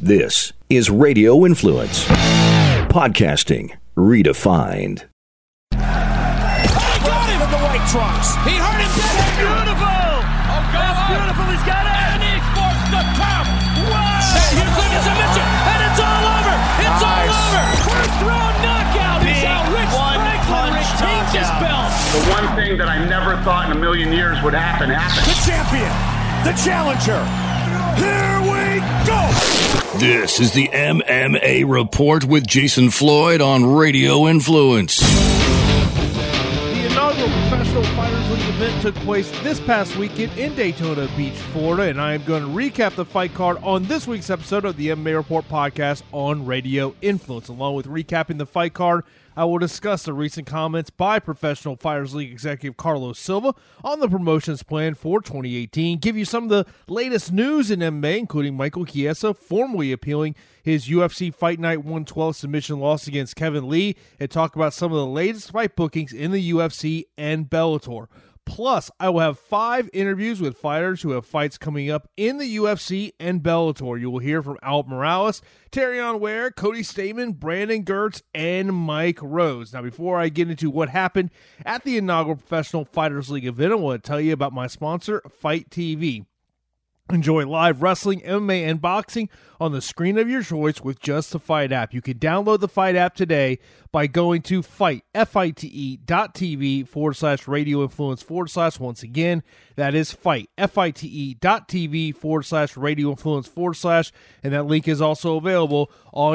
This is Radio Influence. Podcasting redefined. Got him in the white trunks. He hurt him dead. Beautiful. Oh, God. That's beautiful. He's got it. And he forced the top. Wow. And here comes a submission. And it's all over. It's all over. First round knockout. He's out. Rich Franklin retains his belt. The one thing that I never thought in a million years would happen happened. The champion. The challenger. Here we go. This is the MMA Report with Jason Floyd on Radio Influence. The inaugural Professional Fighters League event took place this past weekend in Daytona Beach, Florida, and I am going to recap the fight card on this week's episode of the MMA Report podcast on Radio Influence. Along with recapping the fight card, I will discuss the recent comments by Professional Fighters League executive Carlos Silva on the promotion's plan for 2018, give you some of the latest news in MMA, including Michael Chiesa formally appealing his UFC Fight Night 112 submission loss against Kevin Lee, and talk about some of the latest fight bookings in the UFC and Bellator. Plus, I will have 5 interviews with fighters who have fights coming up in the UFC and Bellator. You will hear from Albert Morales, Terrion Ware, Cody Stamann, Brandon Girtz, and Mike Rose. Now, before I get into what happened at the inaugural Professional Fighters League event, I want to tell you about my sponsor, Fight TV. Enjoy live wrestling, MMA, and boxing on the screen of your choice with just the Fight app. You can download the Fight app today by going to FITE.tv/Radio Influence / once again, that is FITE.tv/Radio Influence / and that link is also available on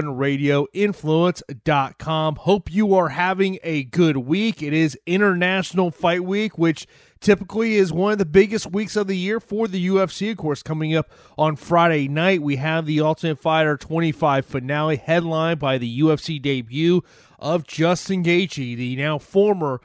RadioInfluence.com. Hope you are having a good week. It is International Fight Week, which typically is one of the biggest weeks of the year for the UFC. Of course, coming up on Friday night, we have the Ultimate Fighter 25 finale headlined by the UFC debut of Justin Gaethje, the now former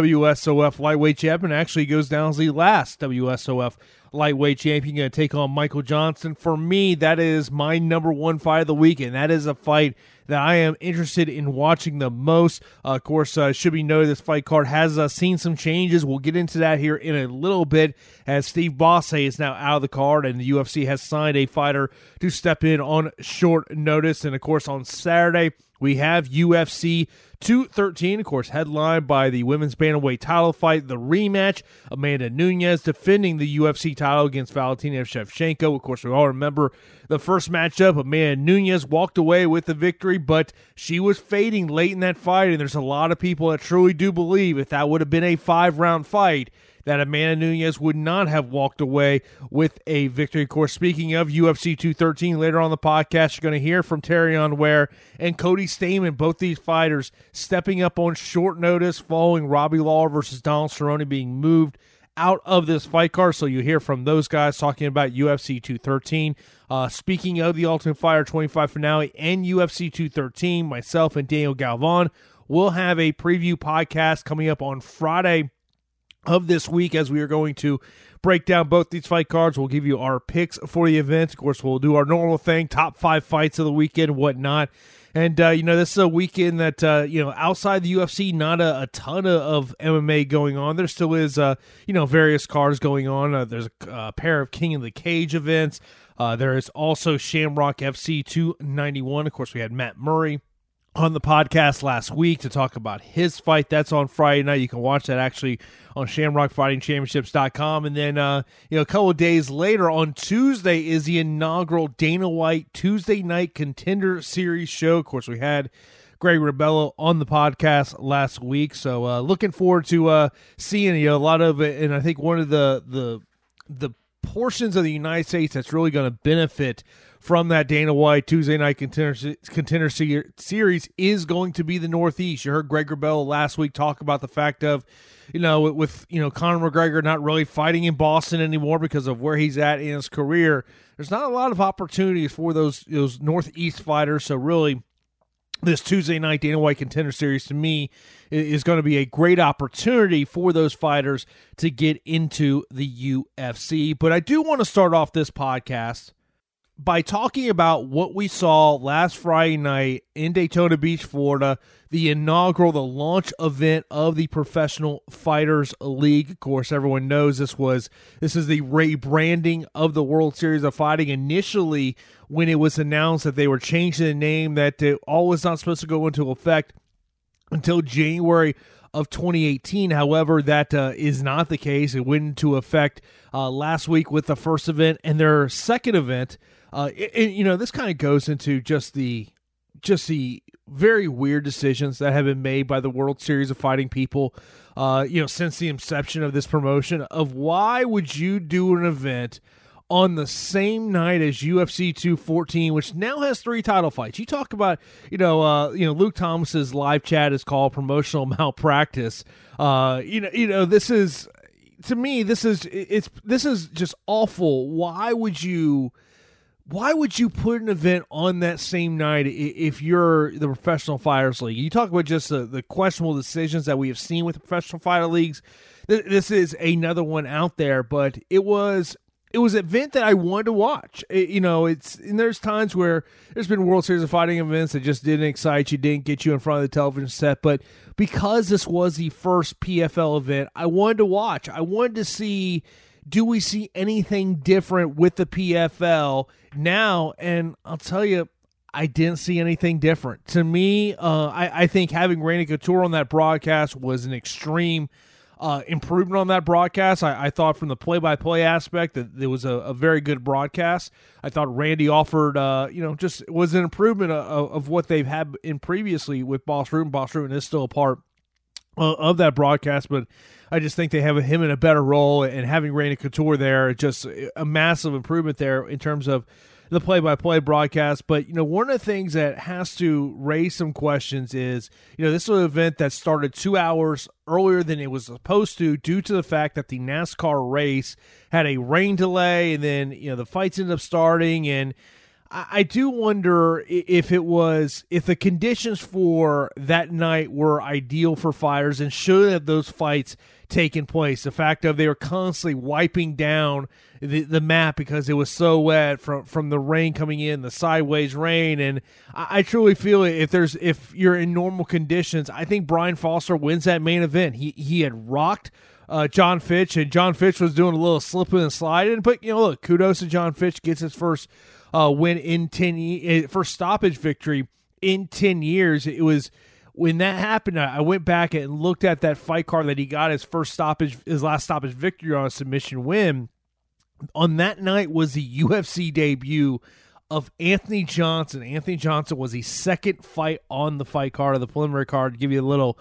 WSOF lightweight champion. Actually goes down as the last WSOF lightweight champion, going to take on Michael Johnson. For me, that is my number one fight of the week, and that is a fight that I am interested in watching the most. Of course, should be noted, this fight card has seen some changes. We'll get into that here in a little bit, as Steve Bosse is now out of the card, and the UFC has signed a fighter to step in on short notice. And of course, on Saturday, we have UFC 213, of course, headlined by the women's bantamweight title fight, the rematch. Amanda Nunes defending the UFC title against Valentina Shevchenko. Of course, we all remember the first matchup. Amanda Nunes walked away with the victory, but she was fading late in that fight, and there's a lot of people that truly do believe if that would have been a 5-round fight, that Amanda Nunes would not have walked away with a victory. Of course, speaking of UFC 213, later on the podcast, you're going to hear from Terrion Ware and Cody Stamann, both these fighters stepping up on short notice following Robbie Lawler versus Donald Cerrone being moved out of this fight card. So you hear from those guys talking about UFC 213. Speaking of the Ultimate Fighter 25 finale and UFC 213, myself and Daniel Galvan will have a preview podcast coming up on Friday of this week, as we are going to break down both these fight cards. We'll give you our picks for the event. Of course, we'll do our normal thing, top 5 fights of the weekend, whatnot. And, this is a weekend that, outside the UFC, not a ton of MMA going on. There still is, various cards going on. There's a pair of King of the Cage events. There is also Shamrock FC 291. Of course, we had Matt Murray on the podcast last week to talk about his fight. That's on Friday night. You can watch that actually on ShamrockFightingChampionships.com. And then, a couple of days later on Tuesday is the inaugural Dana White Tuesday Night Contender Series show. Of course, we had Greg Rebello on the podcast last week. So looking forward to seeing a lot of it. And I think one of the portions of the United States that's really going to benefit from that Dana White Tuesday Night Contender Series is going to be the Northeast. You heard Greg Rebello last week talk about the fact of, with Conor McGregor not really fighting in Boston anymore because of where he's at in his career. There's not a lot of opportunities for those Northeast fighters. So really, this Tuesday night Dana White Contender Series, to me, is going to be a great opportunity for those fighters to get into the UFC. But I do want to start off this podcast by talking about what we saw last Friday night in Daytona Beach, Florida, the launch event of the Professional Fighters League. Of course, everyone knows this is the rebranding of the World Series of Fighting. Initially, when it was announced that they were changing the name, that all was not supposed to go into effect until January of 2018. However, that is not the case. It went into effect last week with the first event and their second event. This kind of goes into just the very weird decisions that have been made by the World Series of Fighting people, since the inception of this promotion, of why would you do an event on the same night as UFC 214, which now has 3 title fights. You talk about, Luke Thomas's live chat is called promotional malpractice. This is, to me, this is just awful. Why would you put an event on that same night if you're the Professional Fighters League? You talk about just the questionable decisions that we have seen with the Professional Fighter Leagues. This is another one out there, but it was an event that I wanted to watch. And there's times where there's been World Series of Fighting events that just didn't excite you, didn't get you in front of the television set. But because this was the first PFL event, I wanted to watch. I wanted to see, do we see anything different with the PFL now? And I'll tell you, I didn't see anything different. To me, I think having Randy Couture on that broadcast was an extreme improvement on that broadcast. I thought from the play-by-play aspect that it was a very good broadcast. I thought Randy offered, just was an improvement of what they've had in previously with Boss Rutan. Boss Rutan is still a part of that broadcast, but I just think they have him in a better role, and having Randy Couture there, just a massive improvement there in terms of the play-by-play broadcast. But, one of the things that has to raise some questions is, this was an event that started 2 hours earlier than it was supposed to, due to the fact that the NASCAR race had a rain delay, and then, the fights ended up starting. And I do wonder if the conditions for that night were ideal for fighters, and should have those fights taken place. The fact of they were constantly wiping down the map because it was so wet from the rain coming in, the sideways rain. And I truly feel if you're in normal conditions, I think Brian Foster wins that main event. He had rocked John Fitch, and John Fitch was doing a little slipping and sliding. But look, kudos to John Fitch, gets his first win in first stoppage victory in 10 years. It was when that happened. I went back and looked at that fight card that he got his last stoppage victory on a submission win. On that night was the UFC debut of Anthony Johnson. Anthony Johnson was the second fight on the fight card, of the preliminary card, to give you a little,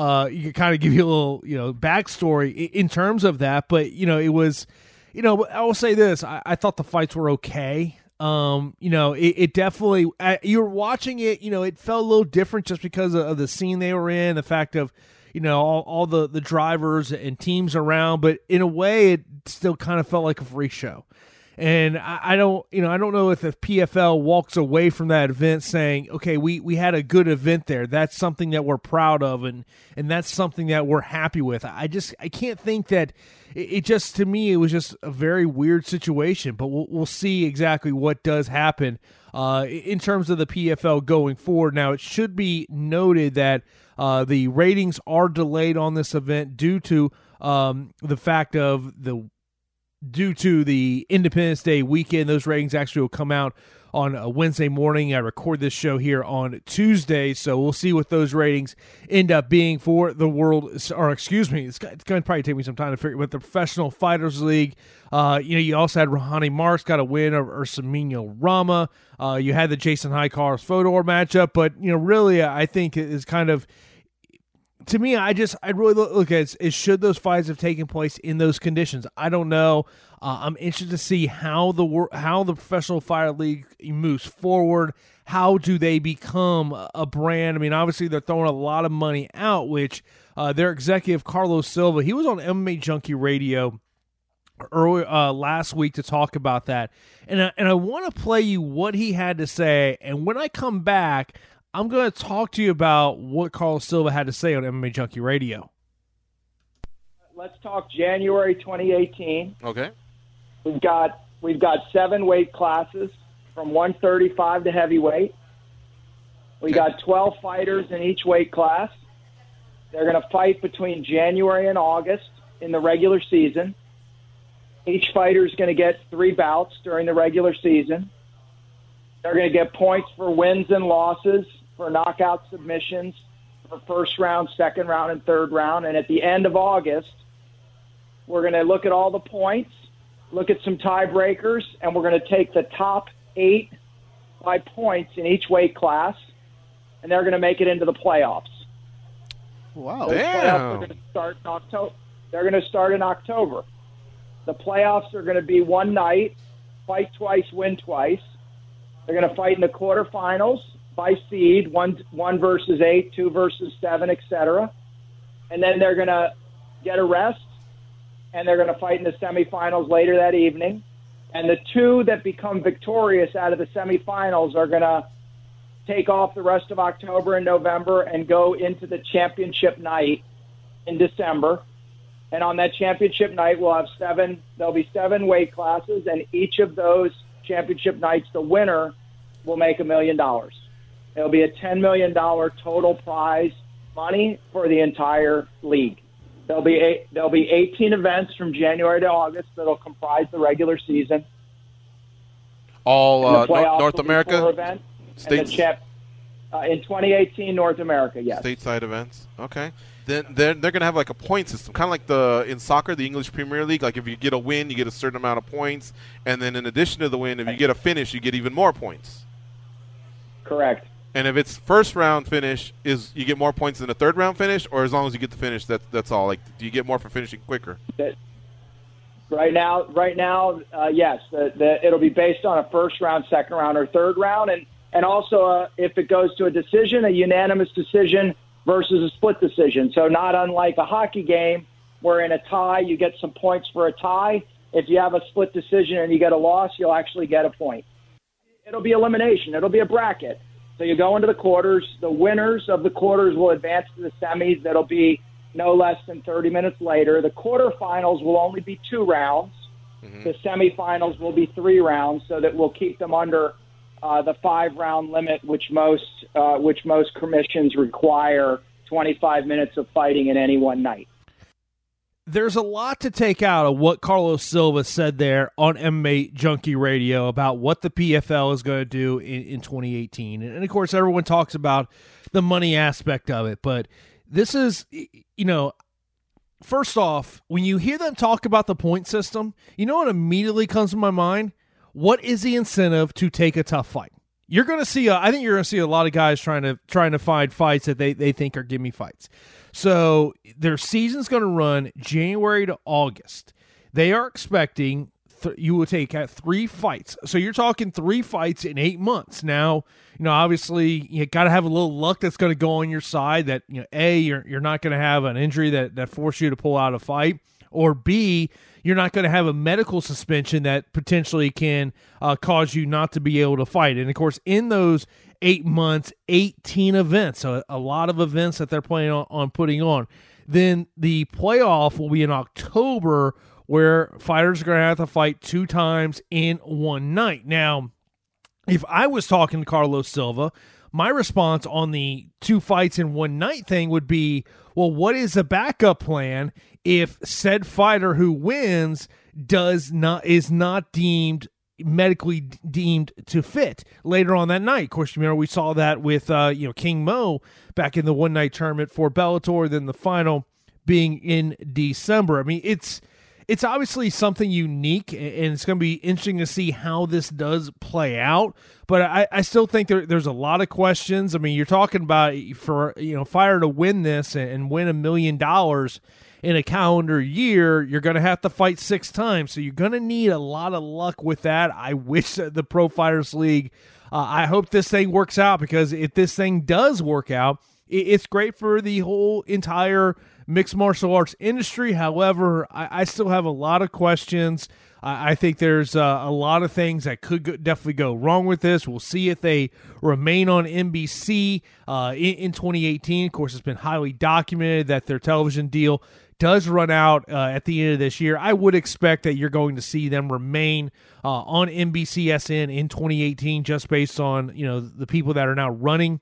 backstory in terms of that. But, it was, I will say this, I thought the fights were okay. It definitely, you were watching it, it felt a little different just because of the scene they were in, the fact of, all the drivers and teams around, but in a way it still kind of felt like a freak show. And I don't know if the PFL walks away from that event saying, okay, we had a good event there. That's something that we're proud of, and that's something that we're happy with. I can't think that it just, to me, it was just a very weird situation, but we'll see exactly what does happen in terms of the PFL going forward. Now, it should be noted that the ratings are delayed on this event due to the fact of due to the Independence Day weekend. Those ratings actually will come out on a Wednesday morning. I record this show here on Tuesday, so we'll see what those ratings end up being for the it's going to probably take me some time to figure out the Professional Fighters League. You also had Rouhani Marks got a win over Ursamino Rama. You had the Jason High Carlos Fodor matchup, but really, I think it is kind of, to me, I'd really look at it, should those fights have taken place in those conditions? I don't know. I'm interested to see how the Professional Fighter League moves forward. How do they become a brand? I mean, obviously they're throwing a lot of money out, which their executive Carlos Silva, he was on MMA Junkie Radio early last week to talk about that, and I want to play you what he had to say. And when I come back, I'm going to talk to you about what Carlos Silva had to say on MMA Junkie Radio. Let's talk January 2018. Okay. We've got 7 weight classes from 135 to heavyweight. We got 12 fighters in each weight class. They're going to fight between January and August in the regular season. Each fighter is going to get 3 bouts during the regular season. They're going to get points for wins and losses, for knockout submissions, for first round, second round, and third round. And at the end of August, we're going to look at all the points, look at some tiebreakers, and we're going to take the top 8 by points in each weight class, and they're going to make it into the playoffs. Wow. Those playoffs are going to start in October. They're going to start in October. The playoffs are going to be one night, fight twice, win twice. They're going to fight in the quarterfinals by seed, one versus 8, 2 versus 7, etc. And then they're going to get a rest, and they're going to fight in the semifinals later that evening. And the 2 that become victorious out of the semifinals are going to take off the rest of October and November and go into the championship night in December. And on that championship night, we'll have there'll be 7 weight classes, and each of those championship nights, the winner will make $1 million. It'll be a $10 million total prize money for the entire league. There'll be 18 events from January to August that'll comprise the regular season. All North America? Events, States? In 2018, North America, yes. Stateside events. Okay. Then they're going to have like a point system, kind of like in soccer, the English Premier League. Like if you get a win, you get a certain amount of points. And then in addition to the win, if you get a finish, you get even more points. Correct. And if it's first round finish, you get more points than a third round finish, or as long as you get the finish, that's all. Like, do you get more for finishing quicker? Right now, yes. It'll be based on a first round, second round, or third round, and also if it goes to a decision, a unanimous decision versus a split decision. So not unlike a hockey game, where in a tie you get some points for a tie. If you have a split decision and you get a loss, you'll actually get a point. It'll be elimination. It'll be a bracket. So you go into the quarters. The winners of the quarters will advance to the semis. That'll be no less than 30 minutes later. The quarterfinals will only be 2 rounds. Mm-hmm. The semifinals will be 3 rounds, so that we'll keep them under the 5-round limit, which most commissions require 25 minutes of fighting in any one night. There's a lot to take out of what Carlos Silva said there on MMA Junkie Radio about what the PFL is going to do in 2018. And, of course, everyone talks about the money aspect of it. But this is, first off, when you hear them talk about the point system, you know what immediately comes to my mind? What is the incentive to take a tough fight? You're going to see, I think you're going to see a lot of guys trying to find fights that they think are gimme fights. So their season's going to run January to August. They are expecting you will take 3 fights. So you're talking 3 fights in 8 months. Now, obviously you got to have a little luck that's going to go on your side. That you're not going to have an injury that forces you to pull out a fight, or B, you're not going to have a medical suspension that potentially can cause you not to be able to fight. And of course, in those 8 months, 18 events, so a lot of events that they're planning on putting on. Then the playoff will be in October, where fighters are going to have to fight 2 times in one night. Now, if I was talking to Carlos Silva, my response on the 2 fights in one night thing would be, well, what is the backup plan if said fighter who wins is not medically deemed to fit later on that night? Of course, we saw that with King Mo back in the one night tournament for Bellator, then the final being in December. I mean, it's obviously something unique, and it's going to be interesting to see how this does play out. But I still think there's a lot of questions. I mean, you're talking about for fighter to win this and win $1 million in a calendar year, you're going to have to fight 6 times. So you're going to need a lot of luck with that. I wish that the Pro Fighters League, I hope this thing works out, because if this thing does work out, it's great for the whole entire mixed martial arts industry. However, I still have a lot of questions. I think there's a lot of things that could definitely go wrong with this. We'll see if they remain on NBC in 2018. Of course, it's been highly documented that their television deal does run out at the end of this year, I would expect that you're going to see them remain on NBCSN in 2018, just based on the people that are now running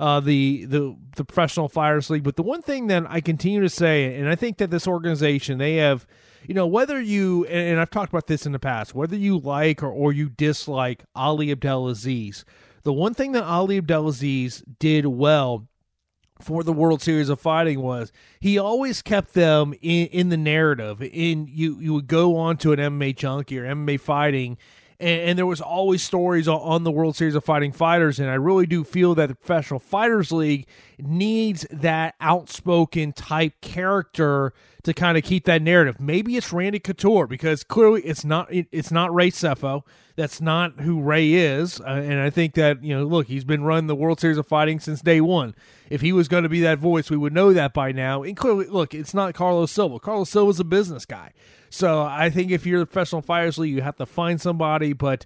the Professional Fighters League. But the one thing that I continue to say, and I think that this organization, they have, whether you, and I've talked about this in the past, whether you like or you dislike Ali Abdelaziz, the one thing that Ali Abdelaziz did well for the World Series of Fighting was he always kept them in the narrative. You would go on to an MMA Junkie or MMA Fighting, and there was always stories on the World Series of Fighting fighters, and I really do feel that the Professional Fighters League needs that outspoken type character to kind of keep that narrative. Maybe it's Randy Couture, because clearly it's not Ray Sefo. That's not who Ray is, and I think that, look, he's been running the World Series of Fighting since day one. If he was going to be that voice, we would know that by now. And clearly, look, it's not Carlos Silva. Carlos Silva's a business guy. So I think if you're the Professional Fighters League, you have to find somebody. But,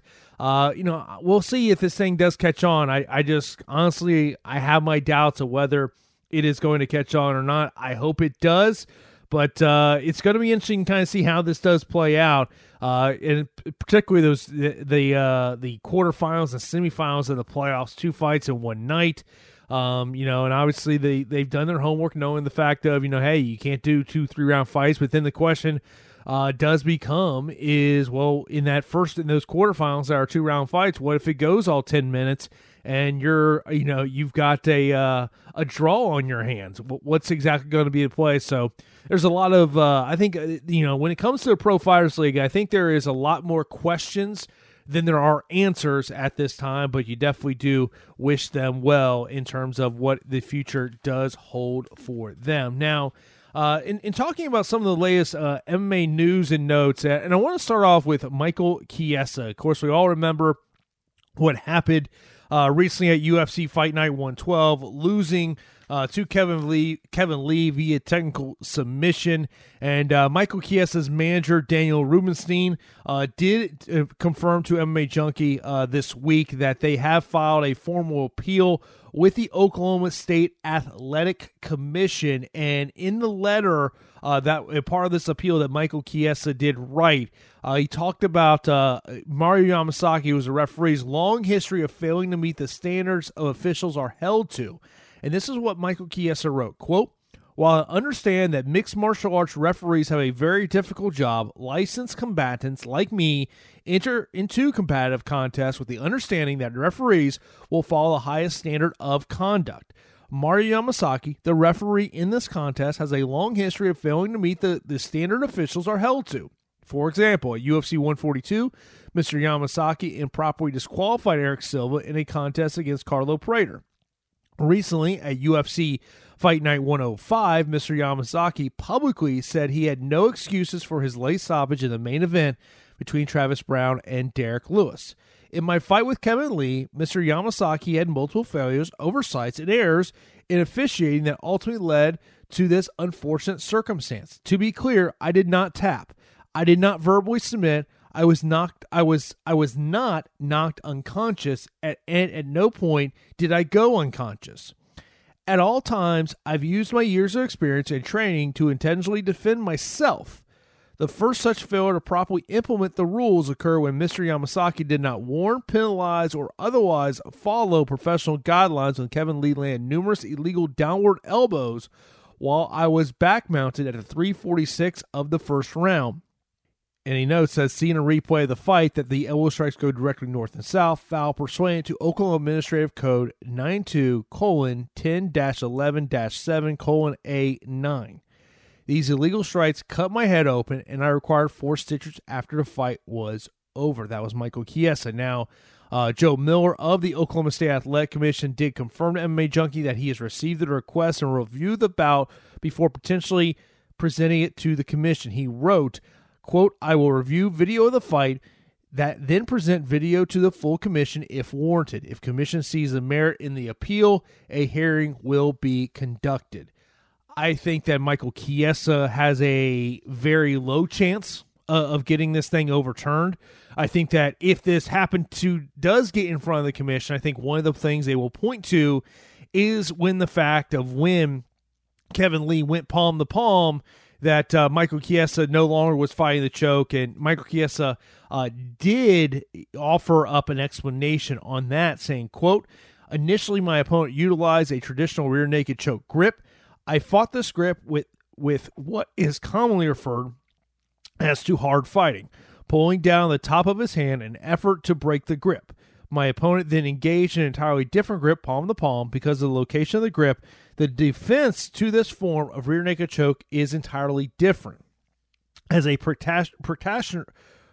we'll see if this thing does catch on. I just, honestly, I have my doubts of whether it is going to catch on or not. I hope it does. But it's going to be interesting to kind of see how this does play out, and particularly the quarterfinals and semifinals of the playoffs, 2 fights in one night. And obviously they've done their homework, knowing the fact of, hey, you can't do 2 3-round fights. But then the question does become is, well, in those quarterfinals that are 2-round fights, what if it goes all 10 minutes and you've got a draw on your hands? What's exactly going to be the play? So there's a lot of, I think, when it comes to the Pro Fighters League, I think there is a lot more questions than there are answers at this time, but you definitely do wish them well in terms of what the future does hold for them. Now, in talking about some of the latest MMA news and notes, and I want to start off with Michael Chiesa. Of course, we all remember what happened recently at UFC Fight Night 112, losing to Kevin Lee via technical submission. And Michael Chiesa's manager, Daniel Rubenstein, did confirm to MMA Junkie this week that they have filed a formal appeal with the Oklahoma State Athletic Commission. And in the letter, that a part of this appeal that Michael Chiesa did write, he talked about Mario Yamasaki, who was a referee's long history of failing to meet the standards of officials are held to. And this is what Michael Chiesa wrote, quote, "While I understand that mixed martial arts referees have a very difficult job, licensed combatants like me enter into competitive contests with the understanding that referees will follow the highest standard of conduct. Mario Yamasaki, the referee in this contest, has a long history of failing to meet the standard officials are held to. For example, at UFC 142, Mr. Yamasaki improperly disqualified Eric Silva in a contest against Carlo Prater. Recently, at UFC Fight Night 105, Mr. Yamasaki publicly said he had no excuses for his late stoppage in the main event between Travis Brown and Derek Lewis. In my fight with Kevin Lee, Mr. Yamasaki had multiple failures, oversights, and errors in officiating that ultimately led to this unfortunate circumstance. To be clear, I did not tap. I did not verbally submit. I was not knocked unconscious, and at no point did I go unconscious. At all times, I've used my years of experience and training to intentionally defend myself. The first such failure to properly implement the rules occurred when Mr. Yamasaki did not warn, penalize, or otherwise follow professional guidelines when Kevin Lee landed numerous illegal downward elbows while I was back-mounted at a 346 of the first round." And he notes, says, seeing a replay of the fight, that the elbow strikes go directly north and south, foul pursuant to Oklahoma Administrative Code 92:10-11-7:A9. These illegal strikes cut my head open, and I required 4 stitches after the fight was over. That was Michael Chiesa. Now, Joe Miller of the Oklahoma State Athletic Commission did confirm to MMA Junkie that he has received the request and reviewed the bout before potentially presenting it to the commission. He wrote, quote, "I will review video of the fight, that then present video to the full commission if warranted. If commission sees the merit in the appeal, a hearing will be conducted." I think that Michael Chiesa has a very low chance of getting this thing overturned. I think that if this does get in front of the commission, I think one of the things they will point to is when Kevin Lee went palm to palm, that Michael Chiesa no longer was fighting the choke, and Michael Chiesa did offer up an explanation on that, saying, quote, "Initially, my opponent utilized a traditional rear naked choke grip. I fought this grip with what is commonly referred as to hard fighting, pulling down the top of his hand in an effort to break the grip. My opponent then engaged in an entirely different grip, palm to palm. Because of the location of the grip, the defense to this form of rear naked choke is entirely different. As a practitioner,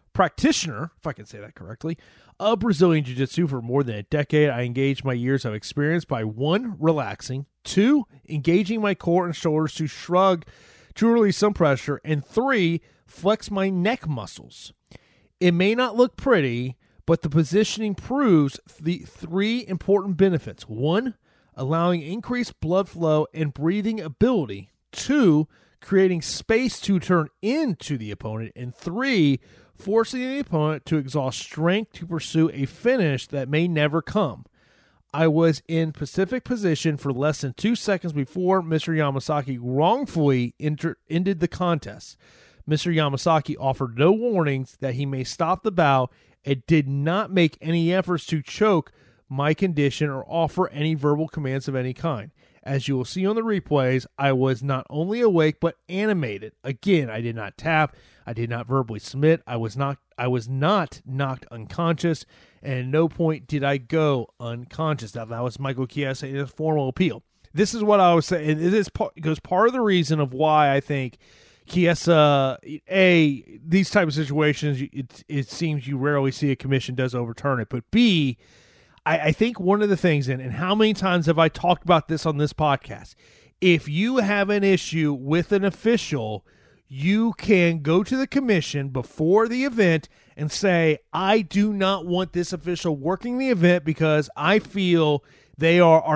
if I can say that correctly, of Brazilian Jiu-Jitsu for more than a decade, I engaged my years of experience by 1, relaxing, 2, engaging my core and shoulders to shrug to release some pressure, and 3, flex my neck muscles. It may not look pretty, but the positioning proves the 3 important benefits. 1, allowing increased blood flow and breathing ability. 2, creating space to turn into the opponent. And 3, forcing the opponent to exhaust strength to pursue a finish that may never come. I was in Pacific position for less than 2 seconds before Mr. Yamasaki wrongfully ended the contest. Mr. Yamasaki offered no warnings that he may stop the bout and did not make any efforts to choke my condition or offer any verbal commands of any kind. As you will see on the replays, I was not only awake but animated. Again, I did not tap. I did not verbally submit. I was not knocked unconscious, and at no point did I go unconscious. Now, that was Michael Chiesa in his formal appeal. This is what I was saying. It part of the reason of why I think Chiesa, these type of situations, it seems you rarely see a commission does overturn it. But B, I think one of the things, and how many times have I talked about this on this podcast, if you have an issue with an official, you can go to the commission before the event and say, I do not want this official working the event because I feel they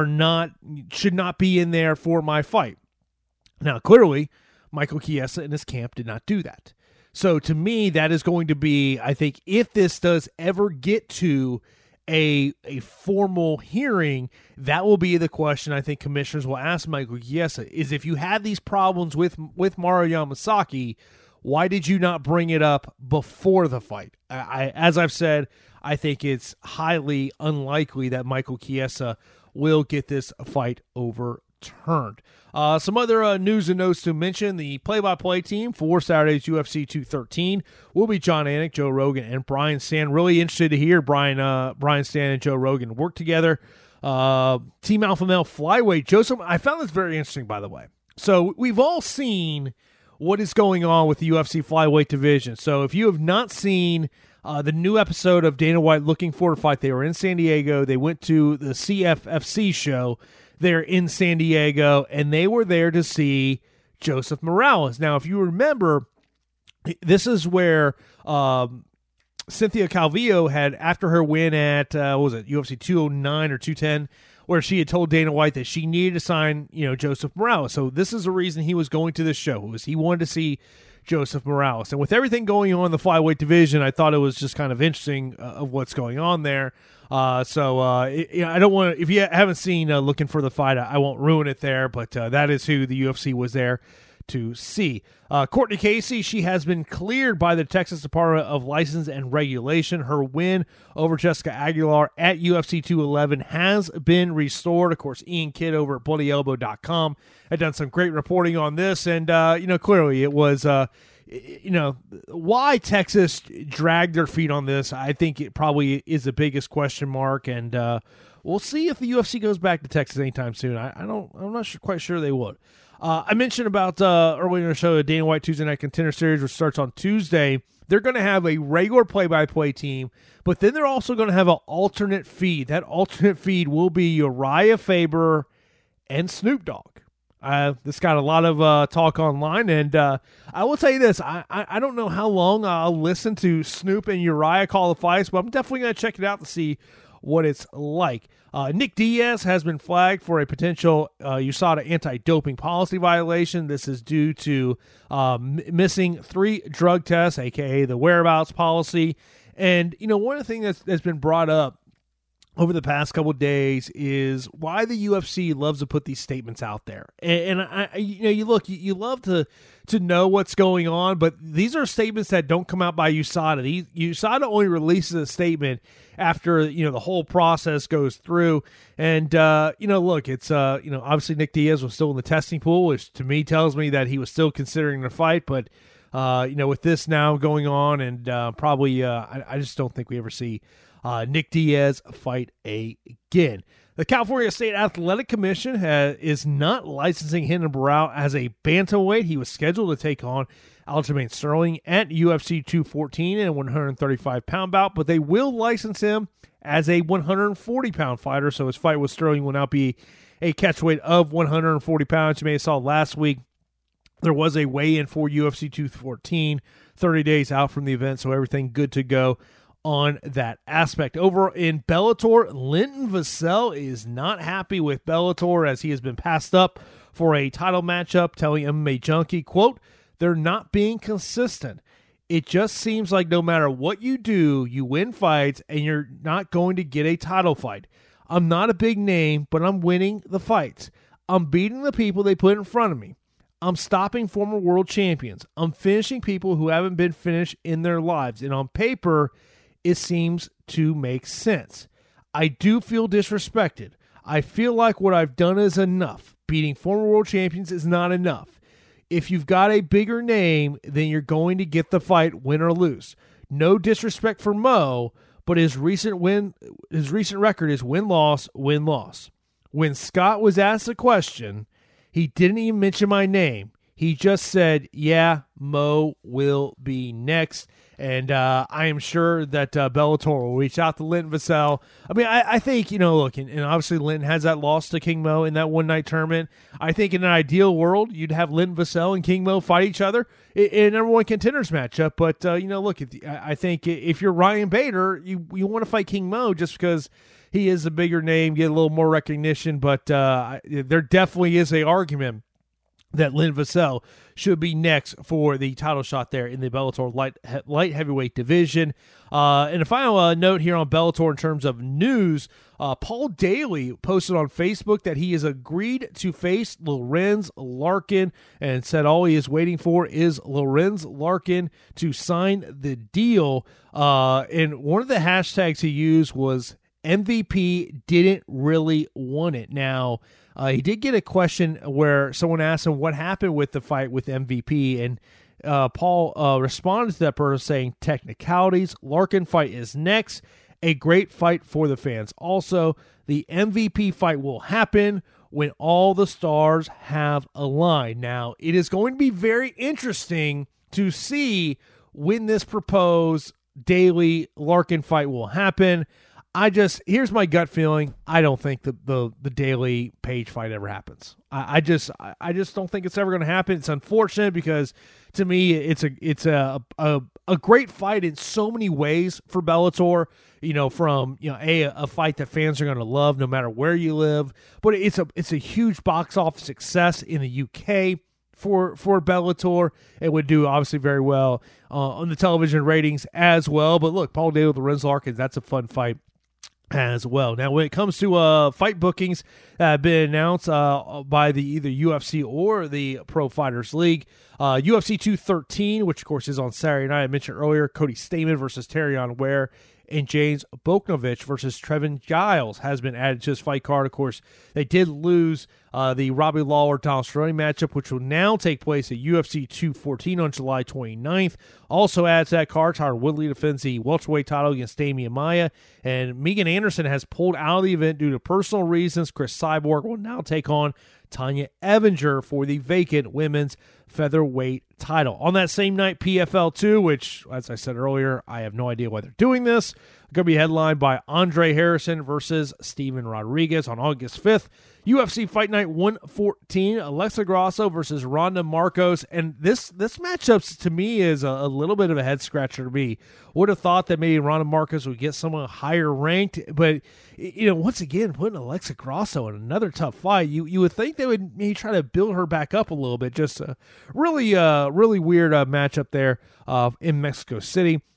should not be in there for my fight. Now, clearly, Michael Chiesa and his camp did not do that. So to me, that is going to be, I think, if this does ever get to a formal hearing, that will be the question I think commissioners will ask Michael Chiesa, is if you had these problems with Mario Yamasaki, why did you not bring it up before the fight? As I've said, I think it's highly unlikely that Michael Chiesa will get this fight overturned. Some other news and notes to mention. The play-by-play team for Saturday's UFC 213 will be John Anik, Joe Rogan, and Brian Stann. Really interested to hear Brian Stann and Joe Rogan work together. Team Alpha Male flyweight, Joseph. I found this very interesting, by the way. So we've all seen what is going on with the UFC flyweight division. So if you have not seen the new episode of Dana White Looking for a Fight, they were in San Diego. They went to the CFFC show there in San Diego, and they were there to see Joseph Morales. Now, if you remember, this is where Cynthia Calvillo had, after her win at, UFC 209 or 210, where she had told Dana White that she needed to sign, Joseph Morales. So this is the reason he was going to this show, was he wanted to see Joseph Morales. And with everything going on in the flyweight division, I thought it was just kind of interesting of what's going on there. I don't want to, if you haven't seen Looking for the Fight, I won't ruin it there, but that is who the UFC was there to see. Courtney Casey, she has been cleared by the Texas Department of License and Regulation. Her win over Jessica Aguilar at UFC 211 has been restored. Of course, Ian Kidd over at BloodyElbow.com had done some great reporting on this, and clearly it was why Texas dragged their feet on this. I think it probably is the biggest question mark, and we'll see if the UFC goes back to Texas anytime soon. I'm not quite sure they would. I mentioned about earlier in the show the Dana White Tuesday Night Contender Series, which starts on Tuesday. They're going to have a regular play-by-play team, but then they're also going to have an alternate feed. That alternate feed will be Uriah Faber and Snoop Dogg. This got a lot of talk online, and I will tell you this. I don't know how long I'll listen to Snoop and Uriah call the fights, but I'm definitely going to check it out to see what it's like. Nick Diaz has been flagged for a potential USADA anti-doping policy violation. This is due to missing 3 drug tests, a.k.a. the whereabouts policy. And, one of the things that's been brought up over the past couple of days is why the UFC loves to put these statements out there. And you love to know what's going on, but these are statements that don't come out by USADA. USADA only releases a statement after, the whole process goes through. And, it's, obviously Nick Diaz was still in the testing pool, which to me tells me that he was still considering the fight. But, with this now going on and probably, I just don't think we ever see Nick Diaz fight again. The California State Athletic Commission is not licensing Renan Barão as a bantamweight. He was scheduled to take on Aljamain Sterling at UFC 214 and 135-pound bout, but they will license him as a 140-pound fighter, so his fight with Sterling will now be a catchweight of 140 pounds. You may have saw last week there was a weigh-in for UFC 214, 30 days out from the event, so everything good to go on that aspect. Over in Bellator, Linton Vassell is not happy with Bellator as he has been passed up for a title matchup, telling MMA Junkie, quote, "They're not being consistent. It just seems like no matter what you do, you win fights and you're not going to get a title fight. I'm not a big name, but I'm winning the fights. I'm beating the people they put in front of me. I'm stopping former world champions. I'm finishing people who haven't been finished in their lives. And on paper, it seems to make sense. I do feel disrespected. I feel like what I've done is enough. Beating former world champions is not enough. If you've got a bigger name, then you're going to get the fight, win or lose. No disrespect for Mo, but his recent record is win-loss, win-loss. When Scott was asked the question, he didn't even mention my name. He just said, yeah, Mo will be next. And I am sure that Bellator will reach out to Linton Vassell. I mean, I think, look, and obviously Linton has that loss to King Mo in that one-night tournament. I think in an ideal world, you'd have Linton Vassell and King Mo fight each other in a number one contenders matchup. But, look, I think if you're Ryan Bader, you want to fight King Mo just because he is a bigger name, get a little more recognition. But there definitely is an argument that Linton Vassell should be next for the title shot there in the Bellator light heavyweight division. And a final note here on Bellator in terms of news, Paul Daly posted on Facebook that he has agreed to face Lorenz Larkin and said all he is waiting for is Lorenz Larkin to sign the deal. And one of the hashtags he used was MVP didn't really want it. Now, he did get a question where someone asked him what happened with the fight with MVP, and Paul responded to that person saying, technicalities, Larkin fight is next, a great fight for the fans. Also, the MVP fight will happen when all the stars have aligned. Now, it is going to be very interesting to see when this proposed Daly Larkin fight will happen. Here's my gut feeling. I don't think the Daly Page fight ever happens. I just don't think it's ever going to happen. It's unfortunate because to me it's a great fight in so many ways for Bellator. From a fight that fans are going to love no matter where you live, but it's a huge box office success in the UK. For Bellator, it would do obviously very well on the television ratings as well. But look, Paul Daly with Lorenz Larkin, that's a fun fight as well. Now, when it comes to fight bookings that have been announced by the either UFC or the Pro Fighters League, UFC 213, which of course is on Saturday night, I mentioned earlier, Cody Stamann versus Terrion Ware, and James Boknovich versus Trevin Giles has been added to his fight card. Of course, they did lose the Robbie Lawler-Donald Cerrone matchup, which will now take place at UFC 214 on July 29th. Also adds to that card, Tyron Woodley defends the welterweight title against Damian Maia, and Megan Anderson has pulled out of the event due to personal reasons. Chris Cyborg will now take on Tanya Evinger for the vacant women's featherweight title. On that same night, PFL 2, which, as I said earlier, I have no idea why they're doing this, going to be headlined by Andre Harrison versus Steven Rodriguez on August 5th. UFC Fight Night 114, Alexa Grasso versus Ronda Marcos. And this matchup, to me, is a little bit of a head-scratcher to me. Would have thought that maybe Ronda Marcos would get someone higher ranked, but, once again, putting Alexa Grasso in another tough fight, you would think they would maybe try to build her back up a little bit. Just a really weird matchup there in Mexico City.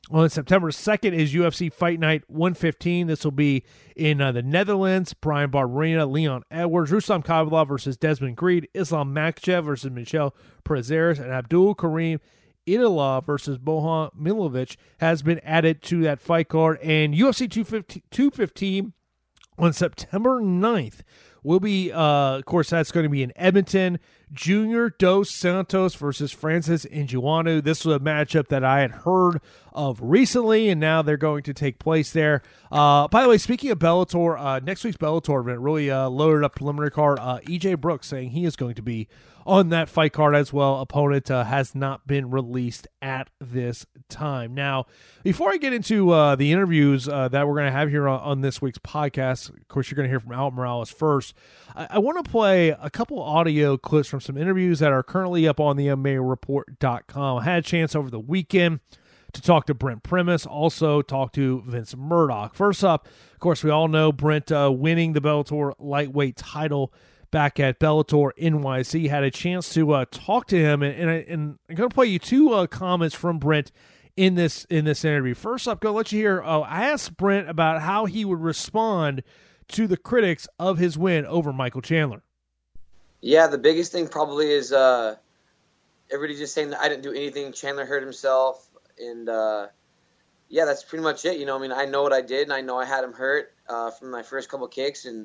On September 2nd is UFC Fight Night 115. This will be in the Netherlands. Brian Barberena, Leon Edwards, Rustam Khabilov versus Desmond Creed, Islam Makhachev versus Michel Prazeres, and Abdul Karim Idilov versus Bohan Milovic has been added to that fight card. And UFC 215 on September 9th will be, of course, that's going to be in Edmonton. Junior Dos Santos versus Francis Ngannou. This was a matchup that I had heard of recently, and now they're going to take place there. By the way, speaking of Bellator, next week's Bellator event really loaded up preliminary card. EJ Brooks saying he is going to be on that fight card as well. Opponent has not been released at this time. Now, before I get into the interviews that we're going to have here on this week's podcast, of course, you're going to hear from Albert Morales first. I want to play a couple audio clips from some interviews that are currently up on the MMAReport.com. I had a chance over the weekend to talk to Brent Primus, also talk to Vince Murdoch. First up, of course, we all know Brent winning the Bellator lightweight title back at Bellator NYC. Had a chance to talk to him, and I'm going to play you two comments from Brent in this interview. First up, going to let you hear, I asked Brent about how he would respond to the critics of his win over Michael Chandler. Yeah, the biggest thing probably is everybody just saying that I didn't do anything. Chandler hurt himself, and yeah, that's pretty much it. You know, I mean, I know what I did, and I know I had him hurt from my first couple kicks, and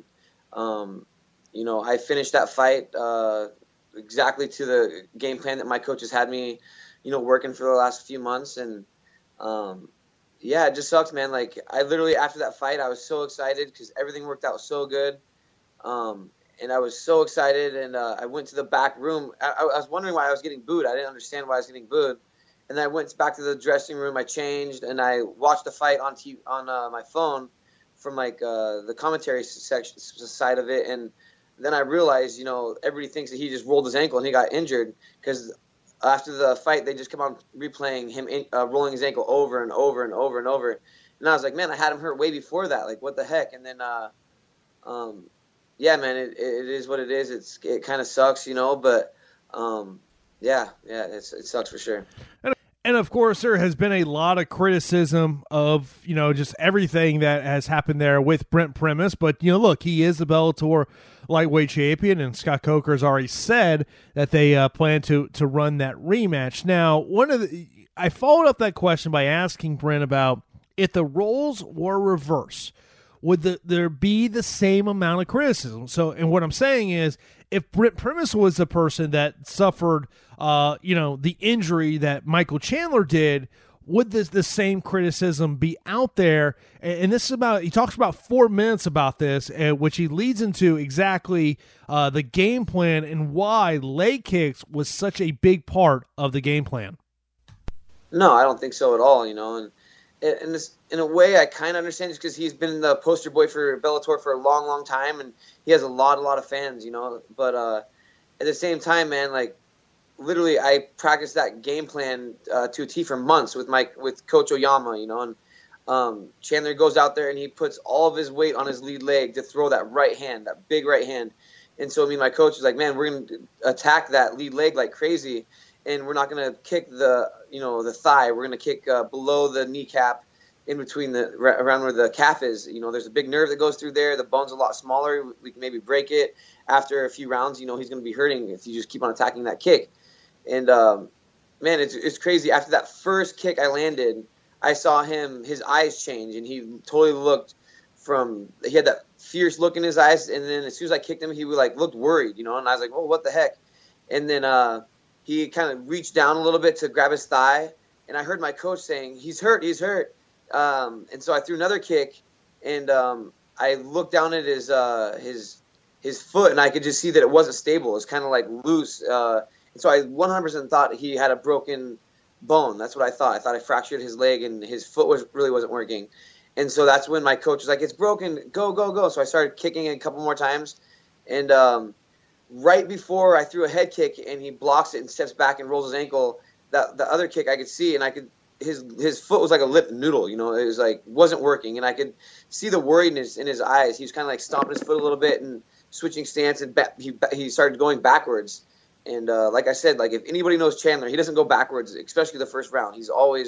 you know, I finished that fight exactly to the game plan that my coaches had me, you know, working for the last few months, and yeah, it just sucks, man. Like, I literally, after that fight, I was so excited because everything worked out so good. And I was so excited, and I went to the back room. I was wondering why I was getting booed. I didn't understand why I was getting booed. And then I went back to the dressing room. I changed, and I watched the fight on my phone from, like, the commentary section side of it. And then I realized, you know, everybody thinks that he just rolled his ankle and he got injured because after the fight, they just kept on replaying him rolling his ankle over and over and over and over. And I was like, man, I had him hurt way before that. Like, what the heck? And then yeah, man, it is what it is. It kind of sucks, you know, but yeah, it sucks for sure. And of course, there has been a lot of criticism of, you know, just everything that has happened there with Brent Primus. But, you know, look, he is the Bellator lightweight champion, and Scott Coker has already said that they plan to run that rematch. Now, I followed up that question by asking Brent about if the roles were reversed, would there be the same amount of criticism? So, and what I'm saying is, if Brent Primus was the person that suffered, you know, the injury that Michael Chandler did, would the same criticism be out there? And this is he talks about 4 minutes about this, which he leads into exactly the game plan and why leg kicks was such a big part of the game plan. No, I don't think so at all, you know, and this, in a way, I kind of understand just because he's been the poster boy for Bellator for a long, long time, and he has a lot of fans, you know. But at the same time, man, like, literally, I practiced that game plan to a T for months with Coach Oyama, you know. And Chandler goes out there and he puts all of his weight on his lead leg to throw that right hand, that big right hand. And so, I mean, my coach is like, man, we're going to attack that lead leg like crazy, and we're not going to kick the thigh. We're going to kick below the kneecap, in between around where the calf is. You know, there's a big nerve that goes through there. The bone's a lot smaller. We can maybe break it after a few rounds. You know, he's going to be hurting if you just keep on attacking that kick. And man, it's crazy. After that first kick I landed, I saw his eyes change, and he totally looked he had that fierce look in his eyes, and then as soon as I kicked him, he looked worried, you know, and I was like, oh, what the heck? And then he kind of reached down a little bit to grab his thigh, and I heard my coach saying, he's hurt. And so I threw another kick, and I looked down at his foot, and I could just see that it wasn't stable. It was kind of like loose. And so I 100% thought he had a broken bone. That's what I thought. I thought I fractured his leg, and his foot really wasn't working. And so that's when my coach was like, it's broken. Go, go, go. So I started kicking it a couple more times. And right before I threw a head kick and he blocks it and steps back and rolls his ankle, the other kick I could see, and his foot was like a lit noodle, you know. It was like, wasn't working, and I could see the worriedness in his eyes. He was kind of like stomping his foot a little bit and switching stance, and he started going backwards. And like I said, like, if anybody knows Chandler, he doesn't go backwards, especially the first round. He's always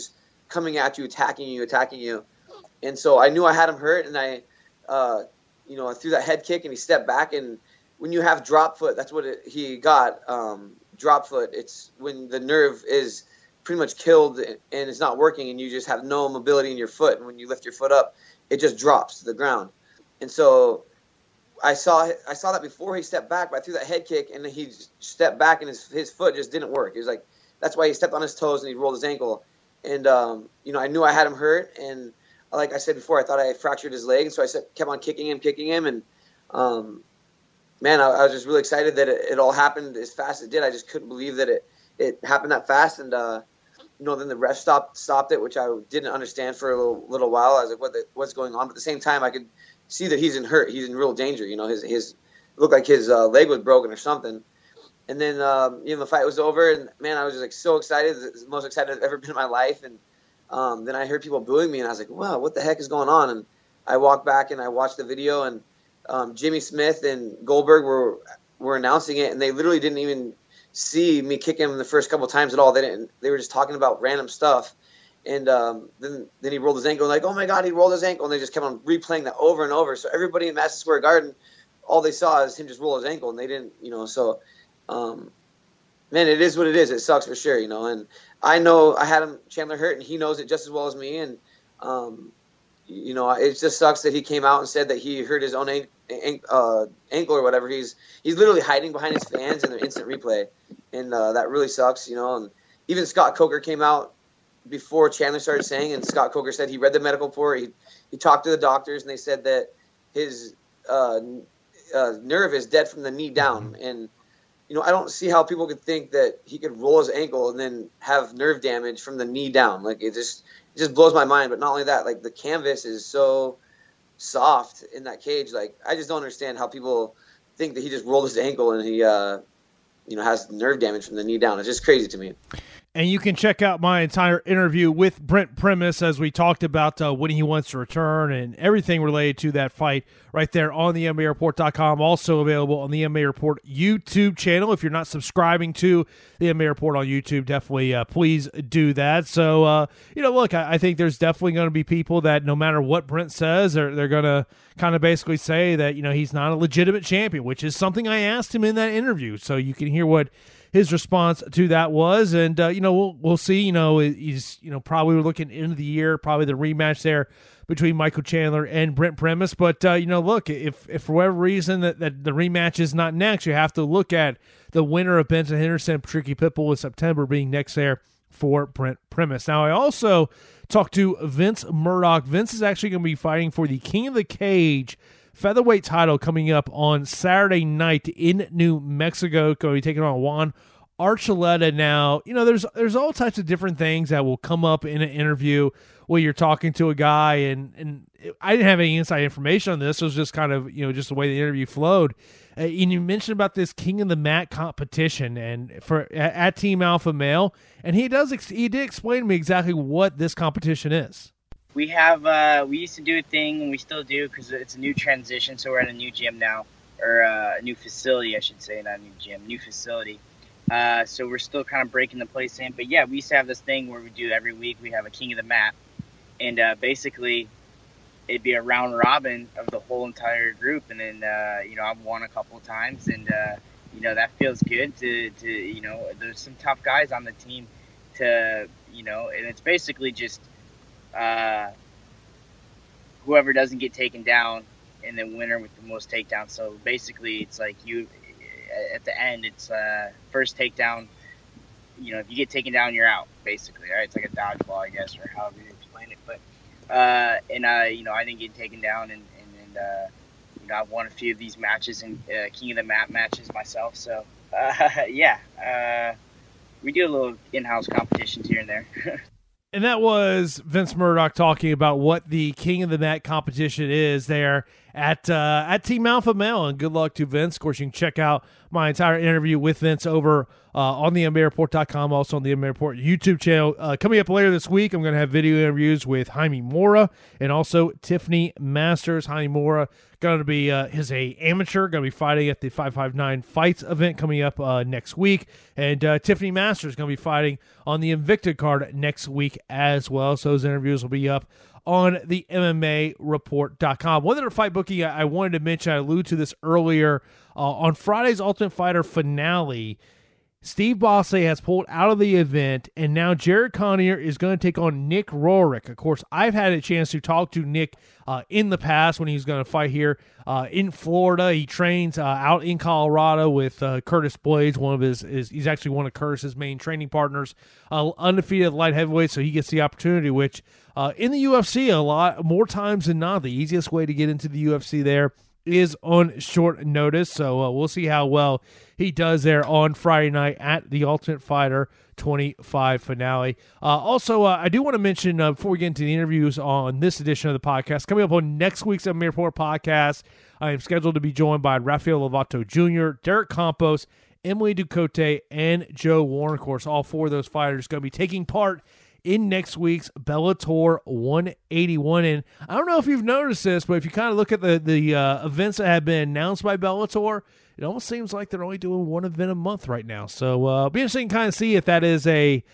coming at you, attacking you. And so I knew I had him hurt, and I threw that head kick, and he stepped back. And when you have drop foot, that's what he got. Drop foot. It's when the nerve is pretty much killed and it's not working, and you just have no mobility in your foot. And when you lift your foot up, it just drops to the ground. And so I saw that before he stepped back, but I threw that head kick, and he stepped back, and his foot just didn't work. It was like, that's why he stepped on his toes and he rolled his ankle. And I knew I had him hurt, and like I said before, I thought I fractured his leg, and so I kept on kicking him, and man, I was just really excited that it all happened as fast as it did. I just couldn't believe that it happened that fast, and then the ref stopped it, which I didn't understand for a little while. I was like, what's going on? But at the same time, I could see that he's in real danger. His looked like his leg was broken or something. And then the fight was over, and man, I was just like so excited. It was the most excited I've ever been in my life. And then I heard people booing me, and I was like, wow, what the heck is going on? And I walked back and I watched the video, and Jimmy Smith and Goldberg were announcing it, and they literally didn't even see me kick him the first couple times at all. They were just talking about random stuff. And then he rolled his ankle, and like, oh my God, he rolled his ankle, and they just kept on replaying that over and over. So everybody in Madison Square Garden, all they saw is him just roll his ankle, and they didn't, so man, it is what it is. It sucks for sure, and I know I had Chandler hurt, and he knows it just as well as me. And it just sucks that he came out and said that he hurt his own ankle or whatever. He's literally hiding behind his fans in their instant replay, and that really sucks, And even Scott Coker came out before Chandler started saying, and Scott Coker said he read the medical report. He talked to the doctors, and they said that his nerve is dead from the knee down. And I don't see how people could think that he could roll his ankle and then have nerve damage from the knee down. Like, it just blows my mind. But not only that, like, the canvas is so soft in that cage. Like, I just don't understand how people think that he just rolled his ankle and he has nerve damage from the knee down. It's just crazy to me. And you can check out my entire interview with Brent Primus as we talked about when he wants to return and everything related to that fight right there on the MMAReport.com. Also available on the MMA Report YouTube channel. If you're not subscribing to the MMA Report on YouTube, definitely please do that. So, look, I think there's definitely going to be people that no matter what Brent says, they're going to kind of basically say that, he's not a legitimate champion, which is something I asked him in that interview. So you can hear what his response to that was, and we'll see. He's probably looking into the year, probably the rematch there between Michael Chandler and Brent Primus. But look, if for whatever reason that the rematch is not next, you have to look at the winner of Benson Henderson, Patricky Pitbull in September being next there for Brent Primus. Now, I also talked to Vince Murdoch. Vince is actually going to be fighting for the King of the Cage featherweight title coming up on Saturday night in New Mexico. Going to be taking on Juan Archuleta. Now, there's all types of different things that will come up in an interview where you're talking to a guy, and I didn't have any inside information on this. It was just kind of, just the way the interview flowed. And you mentioned about this King of the Mat competition and at Team Alpha Male, and he did explain to me exactly what this competition is. We used to do a thing, and we still do, because it's a new transition, so we're at a new gym now, or a new facility, I should say, not a new gym, new facility. So we're still kind of breaking the place in. But yeah, we used to have this thing where we do every week, we have a King of the Mat, and basically it'd be a round robin of the whole entire group, and then, I've won a couple of times, and, that feels good to there's some tough guys on the team and it's basically just, whoever doesn't get taken down and the winner with the most takedowns. So basically it's like at the end, it's first takedown, if you get taken down, you're out, basically, right? It's like a dodgeball, I guess, or however you explain it. But I didn't get taken down, and I've won a few of these matches and King of the Mat matches myself. So we do a little in-house competitions here and there. And that was Vince Murdoch talking about what the King of the Mat competition is there at Team Alpha Male, and good luck to Vince. Of course, you can check out my entire interview with Vince over on the MMAReport.com, also on the MMA Report YouTube channel. Coming up later this week, I'm going to have video interviews with Jaime Mora and also Tiffany Masters. Jaime Mora going to be is a amateur, going to be fighting at the 559 Fights event coming up next week, and Tiffany Masters going to be fighting on the Invicta card next week as well. So those interviews will be up on the MMAReport.com. One other fight booking I wanted to mention, I alluded to this earlier, on Friday's Ultimate Fighter finale, Steve Bosley has pulled out of the event, and now Jared Connor is going to take on Nick Roerick. Of course, I've had a chance to talk to Nick in the past when he's going to fight here in Florida. He trains out in Colorado with Curtis Blades. He's actually one of Curtis's main training partners, undefeated light heavyweight, so he gets the opportunity, which in the UFC a lot more times than not, the easiest way to get into the UFC there is on short notice. So we'll see how well he does there on Friday night at the Ultimate Fighter 25 finale. Also, I do want to mention before we get into the interviews on this edition of the podcast, coming up on next week's MMA Report podcast, I am scheduled to be joined by Rafael Lovato Jr., Derek Campos, Emily Ducote, and Joe Warren. Of course, all four of those fighters going to be taking part in next week's Bellator 181. And I don't know if you've noticed this, but if you kind of look at the events that have been announced by Bellator, it almost seems like they're only doing one event a month right now. So it'll be interesting to kind of see if that is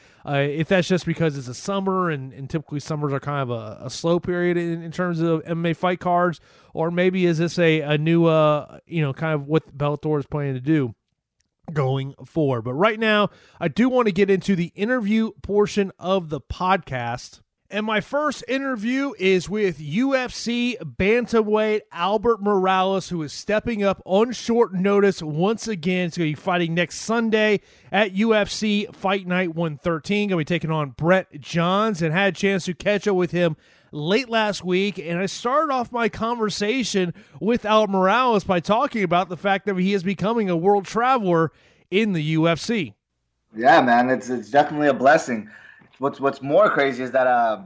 if that's just because it's a summer and typically summers are kind of a slow period in terms of MMA fight cards, or maybe is this a new kind of what Bellator is planning to do going forward. But right now, I do want to get into the interview portion of the podcast. And my first interview is with UFC bantamweight Albert Morales, who is stepping up on short notice once again. He's going to be fighting next Sunday at UFC Fight Night 113. Going to be taking on Brett Johns, and had a chance to catch up with him late last week. And I started off my conversation with Albert Morales by talking about the fact that he is becoming a world traveler in the UFC. Yeah, man, it's definitely a blessing. What's more crazy is that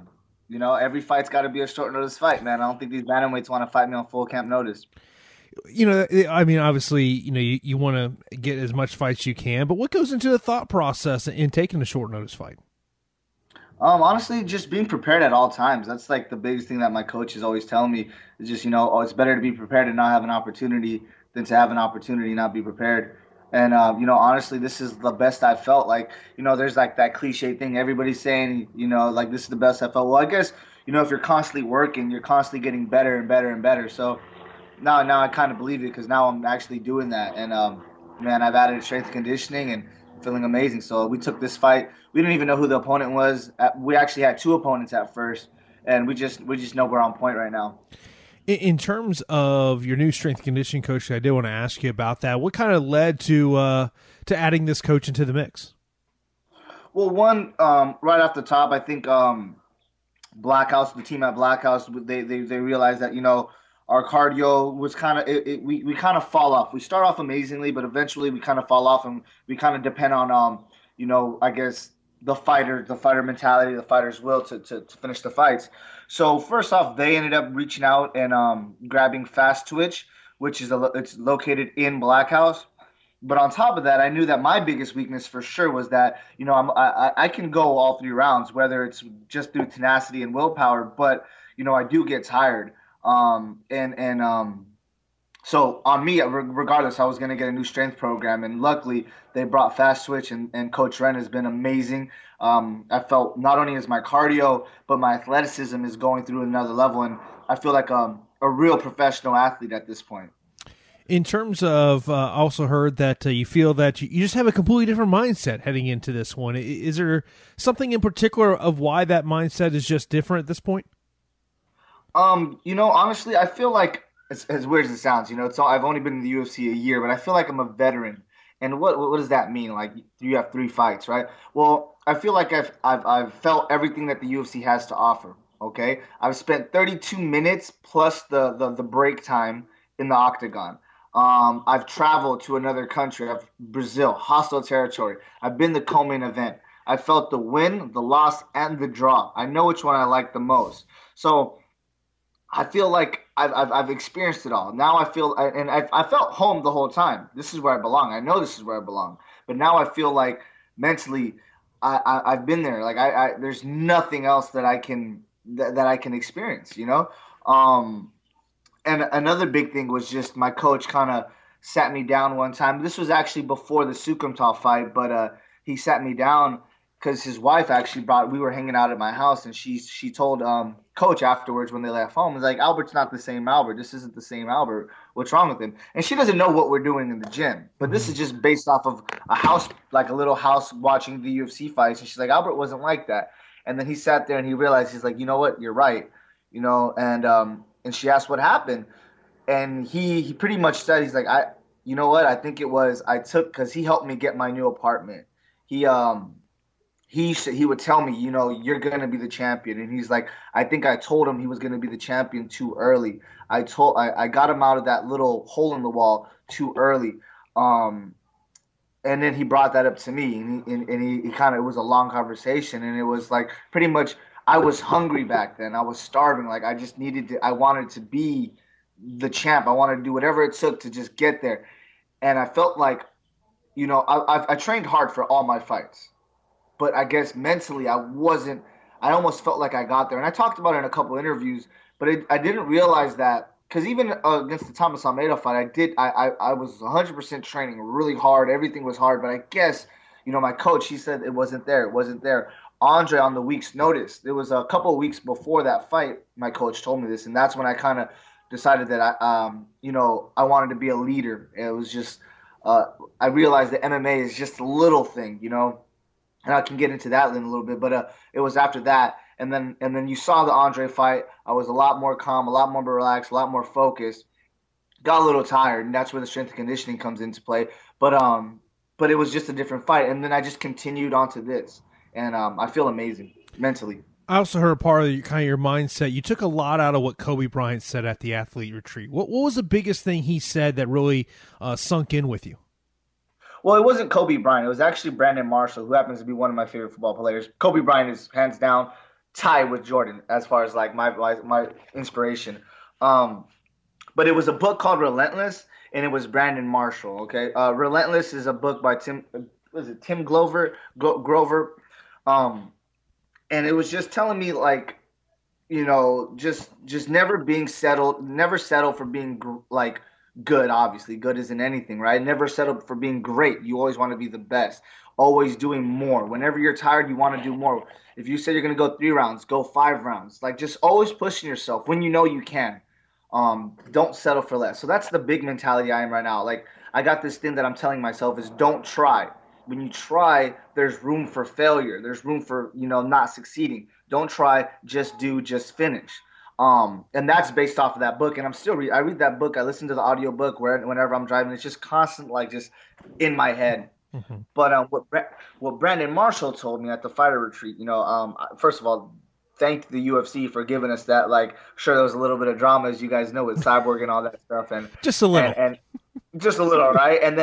every fight's got to be a short notice fight, man. I don't think these bantamweights want to fight me on full camp notice. I mean, obviously, you want to get as much fights as you can, but what goes into the thought process in taking a short notice fight? Honestly, just being prepared at all times. That's like the biggest thing that my coaches always tell me is just, it's better to be prepared and not have an opportunity than to have an opportunity and not be prepared. And, honestly, this is the best I've felt. Like, there's like that cliche thing everybody's saying, like this is the best I felt. Well, I guess, if you're constantly working, you're constantly getting better and better and better. So now I kind of believe it because now I'm actually doing that. And, man, I've added strength conditioning and feeling amazing. So we took this fight. We didn't even know who the opponent was. We actually had two opponents at first, and we just know we're on point right now. In terms of your new strength conditioning coach, I did want to ask you about that. What kind of led to adding this coach into the mix? Well, one, right off the top, I think Black House, the team at Black House, they realized that, our cardio was kind of we kind of fall off. We start off amazingly, but eventually we kind of fall off, and we kind of depend on I guess the fighter mentality, the fighter's will to finish the fights. So first off, they ended up reaching out and grabbing Fast Twitch, which is it's located in Black House. But on top of that, I knew that my biggest weakness for sure was that I can go all 3 rounds, whether it's just through tenacity and willpower, but I do get tired. So on me, regardless, I was going to get a new strength program, and luckily they brought Fast Switch, and Coach Ren has been amazing. I felt not only is my cardio, but my athleticism is going through another level, and I feel like a real professional athlete at this point. In terms of, I also heard that you feel that you just have a completely different mindset heading into this one. Is there something in particular of why that mindset is just different at this point? Honestly, I feel like, as weird as it sounds, I've only been in the UFC a year, but I feel like I'm a veteran. And what does that mean? Like, you have 3 fights, right? Well, I feel like I've felt everything that the UFC has to offer. Okay, I've spent 32 minutes plus the break time in the octagon. I've traveled to another country, Brazil, hostile territory. I've been the co-main event. I felt the win, the loss, and the draw. I know which one I like the most. So I feel like I've experienced it all. Now I feel, and I felt home the whole time. This is where I belong. I know this is where I belong. But now I feel like mentally, I've been there. Like there's nothing else that I can experience. You know. And another big thing was just my coach kind of sat me down one time. This was actually before the Sukumtov fight, but he sat me down because his wife actually we were hanging out at my house, and she told coach afterwards when they left home, was like, Albert's not the same Albert. This isn't the same Albert. What's wrong with him? And she doesn't know what we're doing in the gym, but this is just based off of a house, like a little house watching the UFC fights. And she's like, Albert wasn't like that. And then he sat there and he realized, he's like, you know what? You're right. You know, and she asked what happened. And he pretty much said, he's like, you know what? I think it was, because he helped me get my new apartment. He would tell me, you know, you're going to be the champion. And he's like, I think I told him he was going to be the champion too early. I got him out of that little hole in the wall too early. And then he brought that up to me, and he kind of, it was a long conversation. And it was like, pretty much, I was hungry back then. I was starving. Like, I wanted to be the champ. I wanted to do whatever it took to just get there. And I felt like, you know, I trained hard for all my fights. But I guess mentally I almost felt like I got there. And I talked about it in a couple interviews, but I didn't realize that, because even against the Thomas Almeida fight, I was 100% training really hard. Everything was hard. But I guess, you know, my coach, he said it wasn't there. It wasn't there. Andre, on the week's notice, it was a couple of weeks before that fight, my coach told me this. And that's when I kind of decided that I wanted to be a leader. It was just, I realized that MMA is just a little thing, you know. And I can get into that in a little bit, but it was after that, and then you saw the Andre fight. I was a lot more calm, a lot more relaxed, a lot more focused. Got a little tired, and that's where the strength and conditioning comes into play. But it was just a different fight, and then I just continued on to this, and I feel amazing mentally. I also heard part of your mindset. You took a lot out of what Kobe Bryant said at the athlete retreat. What was the biggest thing he said that really sunk in with you? Well, it wasn't Kobe Bryant. It was actually Brandon Marshall, who happens to be one of my favorite football players. Kobe Bryant is hands down tied with Jordan as far as like my inspiration. But it was a book called Relentless, and it was Brandon Marshall. Okay, Relentless is a book by Tim Grover. And it was just telling me, like, you know, just never settle for being like good. Obviously, good isn't anything, right? Never settle for being great. You always want to be the best. Always doing more. Whenever you're tired, you want to do more. If you say you're going to go 3 rounds, go 5 rounds. Like, just always pushing yourself when you know you can. Don't settle for less. So that's the big mentality I am right now. Like, I got this thing that I'm telling myself is don't try. When you try, there's room for failure. There's room for, you know, not succeeding. Don't try, just do, just finish. And that's based off of that book. And I read that book. I listen to the audio book whenever I'm driving. It's just constant, like, just in my head. Mm-hmm. But what Brandon Marshall told me at the fighter retreat, you know, first of all, thank the UFC for giving us that. Like, sure, there was a little bit of drama, as you guys know, with Cyborg and all that stuff, and just a little, and just a little, right? And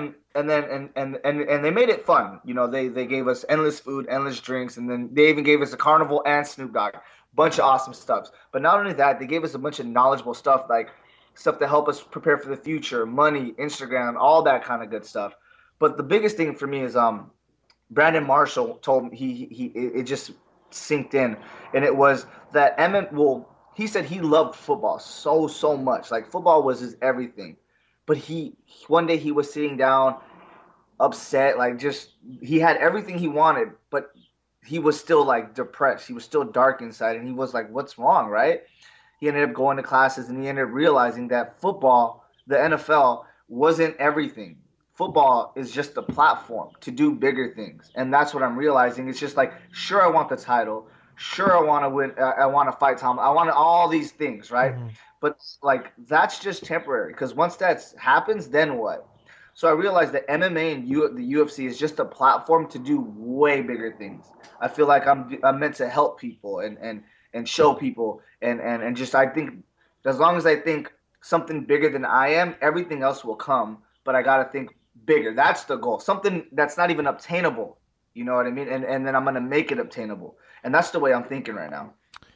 they made it fun. You know, they gave us endless food, endless drinks, and then they even gave us a carnival and Snoop Dogg. Bunch of awesome stuff. But not only that, they gave us a bunch of knowledgeable stuff, like stuff to help us prepare for the future, money, Instagram, all that kind of good stuff. But the biggest thing for me is Brandon Marshall told me it just synced in, and it was that he said he loved football so much. Like, football was his everything. But one day he was sitting down upset, like, just he had everything he wanted, but he was still, like, depressed. He was still dark inside, and he was like, what's wrong, right? He ended up going to classes, and he ended up realizing that football, the NFL, wasn't everything. Football is just a platform to do bigger things, and that's what I'm realizing. It's just like, sure, I want the title. Sure, I want to win. I want to fight Tom. I want all these things, right? Mm-hmm. But, like, that's just temporary, because once that happens, then what? So I realized that MMA and the UFC is just a platform to do way bigger things. I feel like I'm meant to help people and show people and just, I think, as long as I think something bigger than I am, everything else will come. But I got to think bigger. That's the goal. Something that's not even obtainable. You know what I mean? And then I'm going to make it obtainable. And that's the way I'm thinking right now.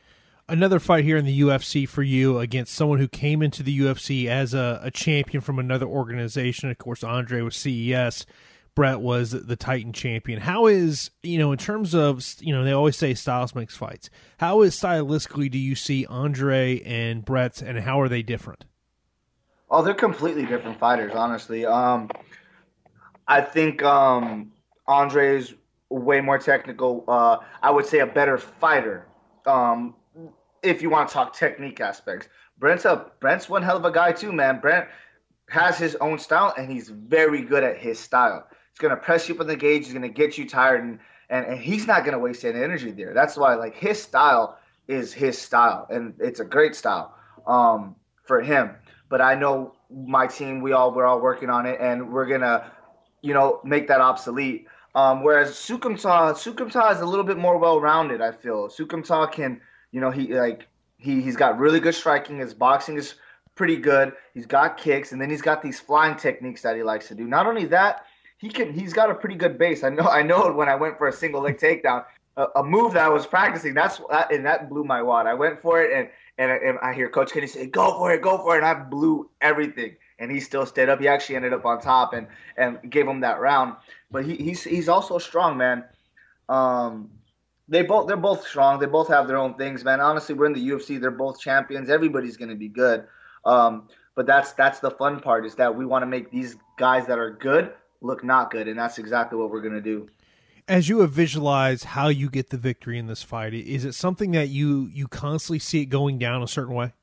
Another fight here in the UFC for you against someone who came into the UFC as a champion from another organization. Of course, Andre was CES. Brett was the Titan champion. How is, in terms of, they always say styles makes fights. How is stylistically do you see Andre and Brett, and how are they different? Oh, they're completely different fighters, honestly. I think Andre is way more technical. I would say a better fighter, if you want to talk technique aspects. Brent's one hell of a guy too, man. Brent has his own style, and he's very good at his style. He's going to press you up on the gauge. He's going to get you tired, and he's not going to waste any energy there. That's why, like, his style is his style, and it's a great style for him. But I know my team, we're all working on it, and we're going to, make that obsolete. Whereas Sukumta is a little bit more well-rounded, I feel. Sukumta can, he's got really good striking. His boxing is pretty good. He's got kicks, and then he's got these flying techniques that he likes to do. Not only that, he's got a pretty good base. I know when I went for a single leg takedown, a move that I was practicing, that blew my wad. I went for it, and I hear Coach Kenny say, go for it, and I blew everything. And he still stayed up. He actually ended up on top and gave him that round. But he's also strong, man. They're both strong. They both have their own things, man. Honestly, we're in the UFC. They're both champions. Everybody's going to be good. But that's the fun part, is that we want to make these guys that are good look not good, and that's exactly what we're going to do. As you have visualized how you get the victory in this fight, is it something that you constantly see it going down a certain way?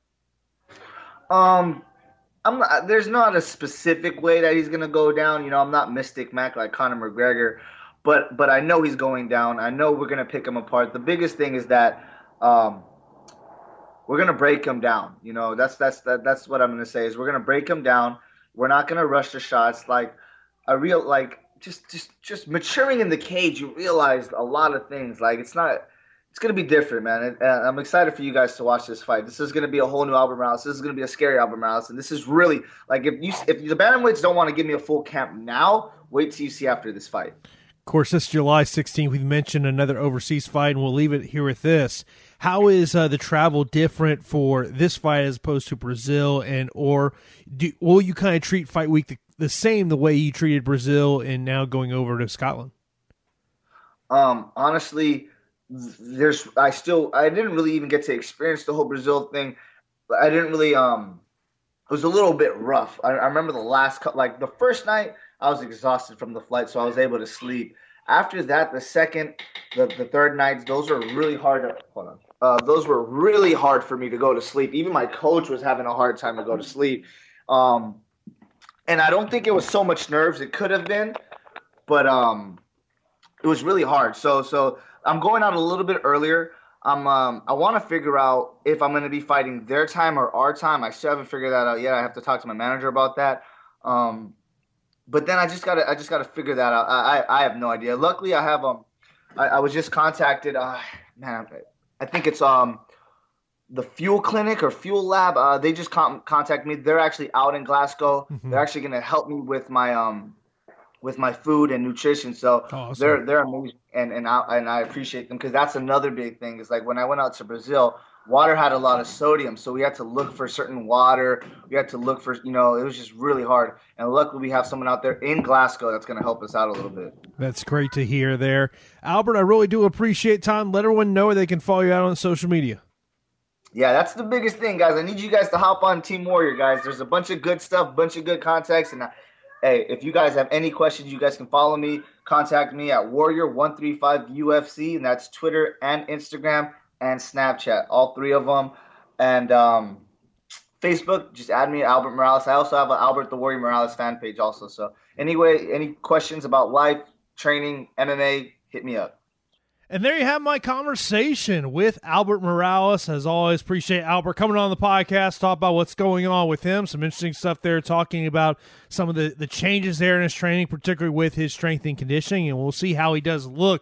There's not a specific way that he's going to go down. I'm not Mystic Mac like Conor McGregor, but I know he's going down. I know we're going to pick him apart. The biggest thing is that we're going to break him down. That's what I'm going to say, is we're going to break him down. We're not going to rush the shots. Just maturing in the cage, you realize a lot of things. It's going to be different, man. And I'm excited for you guys to watch this fight. This is going to be a whole new Albert Morales. This is going to be a scary Albert Morales. And this is really, if the bantamweights don't want to give me a full camp now, wait till you see after this fight. Of course, this July 16th, we've mentioned another overseas fight, and we'll leave it here with this. How is the travel different for this fight as opposed to Brazil? Will you kind of treat Fight Week the same the way you treated Brazil and now going over to Scotland? Honestly, I didn't really even get to experience the whole Brazil thing. I didn't really, it was a little bit rough. I remember the first night I was exhausted from the flight, so I was able to sleep. After that, the second, the third nights, those were really hard. Those were really hard for me to go to sleep. Even my coach was having a hard time to go to sleep. And I don't think it was so much nerves. It could have been, but it was really hard. So I'm going out a little bit earlier. I want to figure out if I'm going to be fighting their time or our time. I still haven't figured that out yet. I have to talk to my manager about that. But then I just gotta figure that out. I have no idea. Luckily, I have I was just contacted. Man, I think it's the Fuel Clinic or Fuel Lab. They just contact me. They're actually out in Glasgow. Mm-hmm. They're actually gonna help me with my food and nutrition. So awesome. They're amazing, and I appreciate them, because that's another big thing. Is like when I went out to Brazil, water had a lot of sodium, so we had to look for certain water. We had to look for, it was just really hard. And luckily, we have someone out there in Glasgow that's going to help us out a little bit. That's great to hear there. Albert, I really do appreciate time. Let everyone know where they can follow you out on social media. Yeah, that's the biggest thing, guys. I need you guys to hop on Team Warrior, guys. There's a bunch of good stuff, bunch of good contacts. And hey, if you guys have any questions, you guys can follow me. Contact me at Warrior135UFC, and that's Twitter and Instagram and Snapchat, all three of them. And Facebook, just add me, Albert Morales. I also have an Albert the Warrior Morales fan page also. So anyway, any questions about life, training, MMA, hit me up. And there you have my conversation with Albert Morales. As always, appreciate Albert coming on the podcast, talk about what's going on with him. Some interesting stuff there, talking about some of the changes there in his training, particularly with his strength and conditioning. And we'll see how he does look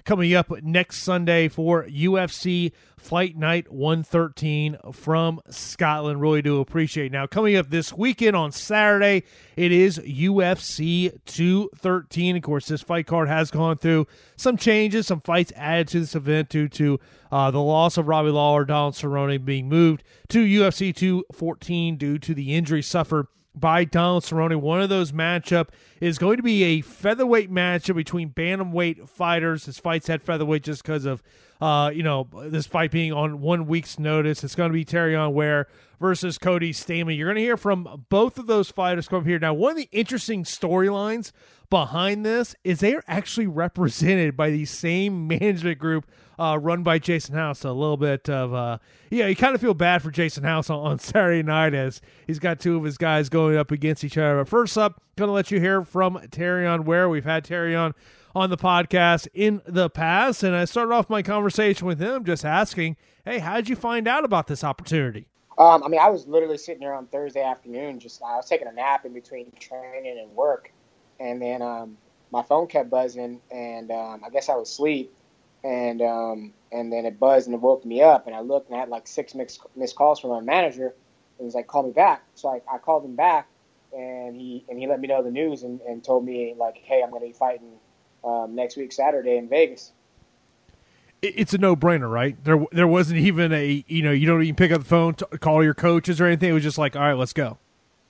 coming up next Sunday for UFC Fight Night 113 from Scotland. Really do appreciate it. Now, coming up this weekend on Saturday, it is UFC 213. Of course, this fight card has gone through some changes, some fights added to this event due to the loss of Robbie Lawler, Donald Cerrone being moved to UFC 214 due to the injury suffered by Donald Cerrone. One of those matchup is going to be a featherweight matchup between bantamweight fighters. This fight's at featherweight just because of, this fight being on 1 week's notice. It's going to be Terrion Ware versus Cody Stamann. You're going to hear from both of those fighters come here. Now, one of the interesting storylines behind this is they are actually represented by the same management group run by Jason House. So a little bit of, you kind of feel bad for Jason House on Saturday night as he's got two of his guys going up against each other. But first up, going to let you hear from Terrion Ware. We've had Terrion on the podcast in the past, and I started off my conversation with him just asking, hey, how did you find out about this opportunity? I was literally sitting here on Thursday afternoon. I was taking a nap in between training and work, and then my phone kept buzzing, and I guess I was asleep, and then it buzzed and it woke me up, and I looked and I had like 6 missed calls from my manager, and he was like, call me back. So I called him back, and he let me know the news and told me like, hey, I'm going to be fighting next week Saturday in Vegas. It's a no-brainer, right? There wasn't even a, you don't even pick up the phone, call your coaches or anything. It was just like, all right, let's go.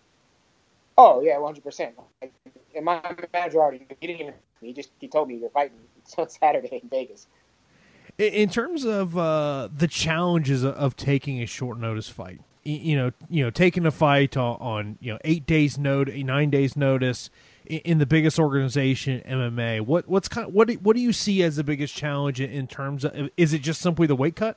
Oh, yeah, 100%. And my manager already, he told me you're fighting on Saturday in Vegas. In terms of the challenges of taking a short notice fight, taking a fight on 8 days notice, 9 days notice in the biggest organization, MMA, what do you see as the biggest challenge in terms of, is it just simply the weight cut?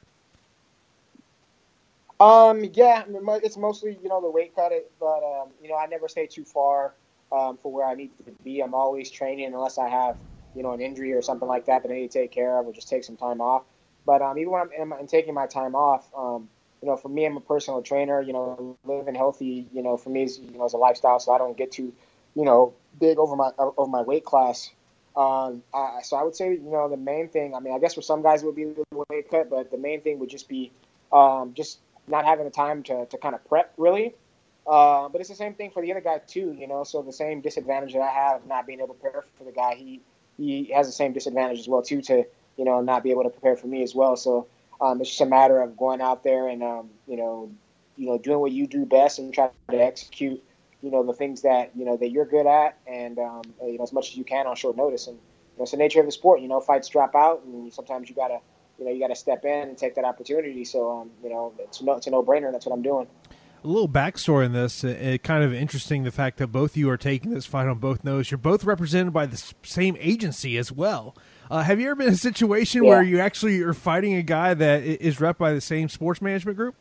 Yeah, it's mostly, the weight cut, but, I never stay too far for where I need to be. I'm always training unless I have, an injury or something like that I need to take care of or just take some time off. But even when I'm taking my time off, for me, I'm a personal trainer, living healthy, for me is, is a lifestyle, so I don't get too, big over my weight class. So I would say, the main thing, I guess for some guys it would be the weight cut, but the main thing would just be just not having the time to kind of prep, really. But it's the same thing for the other guy, too, so the same disadvantage that I have not being able to prepare for the guy, he has the same disadvantage as well, too, to, not be able to prepare for me as well. So it's just a matter of going out there and, doing what you do best and try to execute, the things that, that you're good at and, as much as you can on short notice. And it's the nature of the sport, fights drop out and sometimes you gotta step in and take that opportunity. So, it's a no-brainer. And that's what I'm doing. A little backstory in this, kind of interesting, the fact that both of you are taking this fight on both notes. You're both represented by the same agency as well. Have you ever been in a situation where you actually are fighting a guy that is rep by the same sports management group?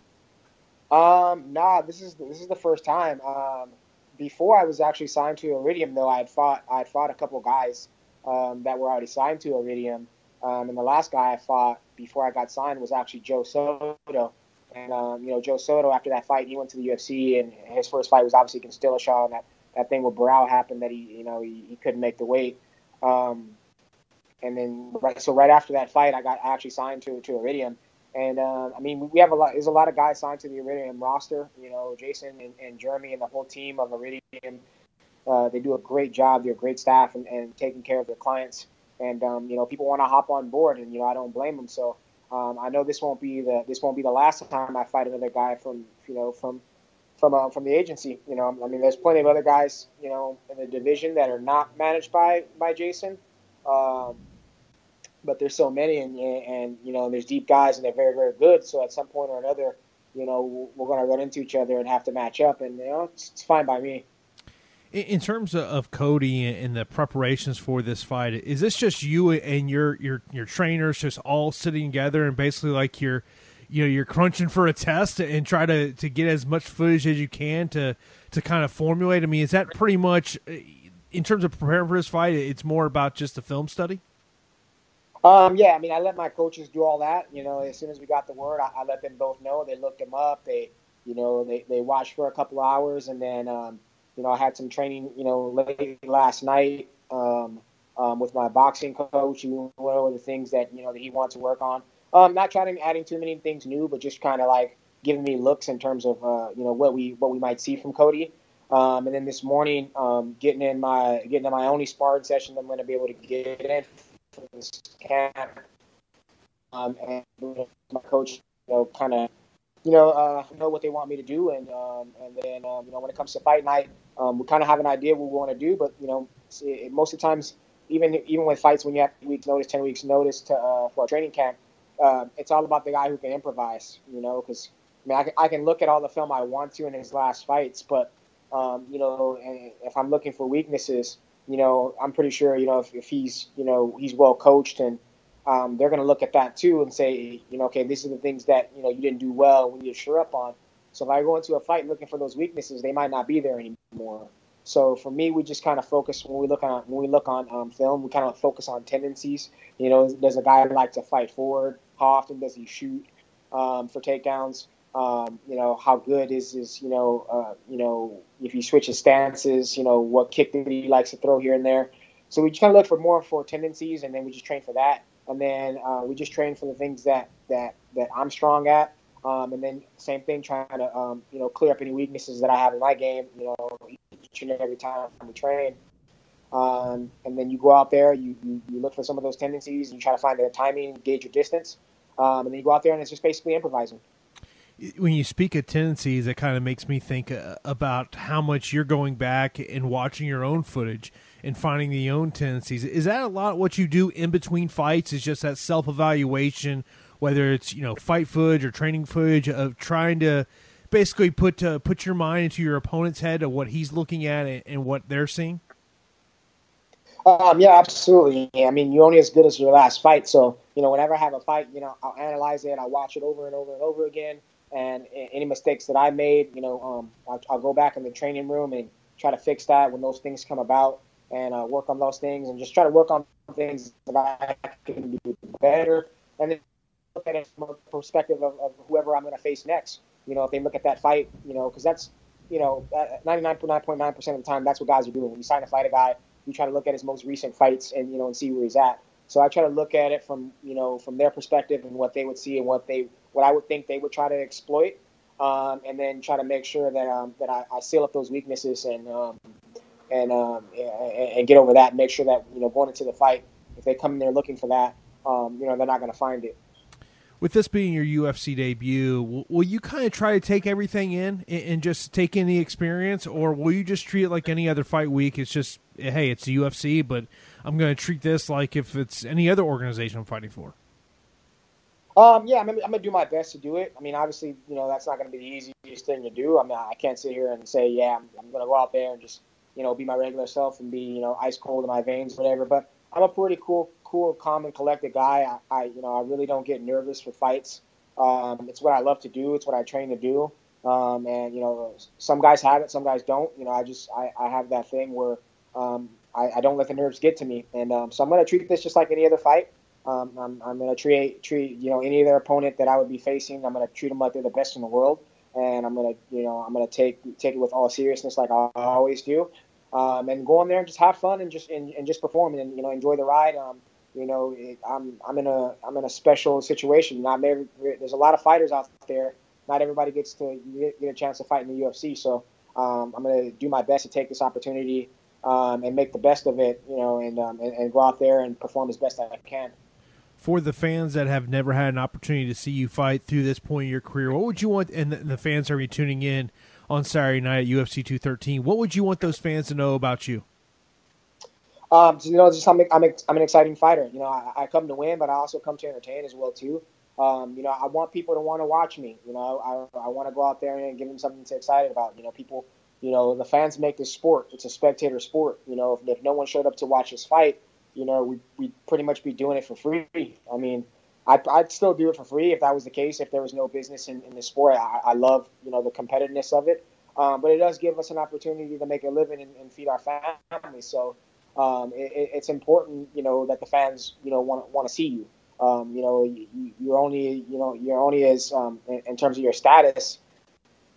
Nah, this is the first time. Before I was actually signed to Iridium, though, I had fought a couple guys that were already signed to Iridium. And the last guy I fought before I got signed was actually Joe Soto. And, Joe Soto, after that fight, he went to the UFC, and his first fight was obviously against Dillashaw, and that thing with Barao happened that he couldn't make the weight. And then right after that fight, I actually signed to Iridium. And, we have there's a lot of guys signed to the Iridium roster, Jason and Jeremy and the whole team of Iridium. They do a great job. They're a great staff and taking care of their clients. And, people want to hop on board, and, I don't blame them. So, I know this won't be the last time I fight another guy from the agency. There's plenty of other guys, in the division that are not managed by Jason. But there's so many, and there's deep guys, and they're very, very good. So at some point or another, we're going to run into each other and have to match up, and it's fine by me. In terms of Cody and the preparations for this fight, is this just you and your trainers just all sitting together and basically like you're crunching for a test and try to get as much footage as you can to kind of formulate? Is that pretty much, in terms of preparing for this fight, it's more about just the film study? Yeah, I let my coaches do all that. As soon as we got the word, I let them both know. They looked them up. They watched for a couple of hours, and then I had some training, late last night with my boxing coach. We went over the things that that he wants to work on. Not trying to adding too many things new, but just kind of like giving me looks in terms of what we might see from Cody. And then this morning, getting in my only sparring session I'm going to be able to get in for this camp. And my coach, kind of, know what they want me to do, and then when it comes to fight night, we kind of have an idea what we want to do, but most of the times, even with fights when you have 10 weeks notice for a training camp, it's all about the guy who can improvise, because I can look at all the film I want to in his last fights, but if I'm looking for weaknesses, I'm pretty sure if he's he's well coached, and they're going to look at that too and say, okay, these are the things that you didn't do well, we need to shore up on. So if I go into a fight looking for those weaknesses, they might not be there anymore. So for me, we just kind of focus when we look on film. We kind of focus on tendencies. Does a guy like to fight forward? How often does he shoot for takedowns? How good is his? If he switches stances, what kick that he likes to throw here and there. So we just kind of look for tendencies, and then we just train for that. And then we just train for the things that I'm strong at. And then same thing, trying to clear up any weaknesses that I have in my game. Each and every time we train. And then you go out there, you look for some of those tendencies, and you try to find the timing, gauge your distance, and then you go out there and it's just basically improvising. When you speak of tendencies, it kind of makes me think about how much you're going back and watching your own footage and finding the own tendencies. Is that a lot what you do in between fights? Is just that self-evaluation, whether it's fight footage or training footage, of trying to basically put your mind into your opponent's head of what he's looking at and what they're seeing? Yeah, absolutely. I mean, you're only as good as your last fight. So, whenever I have a fight, I'll analyze it. I'll watch it over and over and over again. And any mistakes that I made, I'll go back in the training room and try to fix that when those things come about, and work on those things, and just try to work on things that I can do better. And then look at it from a perspective of whoever I'm going to face next. If they look at that fight, because that's, 99.9% of the time, that's what guys are doing. When you sign to fight a guy, you try to look at his most recent fights and, and see where he's at. So I try to look at it from their perspective and what they would see and what I would think they would try to exploit, and then try to make sure that I seal up those weaknesses and get over that and make sure that, going into the fight, if they come in there looking for that, they're not going to find it. With this being your UFC debut, will you kind of try to take everything in and just take in the experience, or will you just treat it like any other fight week? It's just, hey, it's the UFC, but I'm going to treat this like if it's any other organization I'm fighting for. Yeah, I'm going to do my best to do it. I mean, obviously, that's not going to be the easiest thing to do. I mean, I can't sit here and say, yeah, I'm going to go out there and just, be my regular self and be, ice cold in my veins, whatever. But I'm a pretty cool, calm, and collected guy. I really don't get nervous for fights. It's what I love to do. It's what I train to do. And some guys have it, some guys don't. I have that thing where I don't let the nerves get to me. And so I'm going to treat this just like any other fight. I'm going to treat any other opponent that I would be facing. I'm going to treat them like they're the best in the world, and I'm going to take it with all seriousness, like I always do. And go in there and just have fun and just perform and enjoy the ride. I'm in a special situation. There's a lot of fighters out there. Not everybody gets to get a chance to fight in the UFC. So I'm going to do my best to take this opportunity and make the best of it. And go out there and perform as best I can. For the fans that have never had an opportunity to see you fight through this point in your career, what would you want? And the fans are tuning in on Saturday night at UFC 213. What would you want those fans to know about you? Just I'm an exciting fighter. I come to win, but I also come to entertain as well too. I want people to want to watch me. I want to go out there and give them something to excited about. People, the fans make this sport. It's a spectator sport. If no one showed up to watch this fight, we'd pretty much be doing it for free. I mean, I'd still do it for free if that was the case, if there was no business in the sport. I love, the competitiveness of it. But it does give us an opportunity to make a living and feed our family. So it's important, that the fans, want to see you. You're only as, in terms of your status,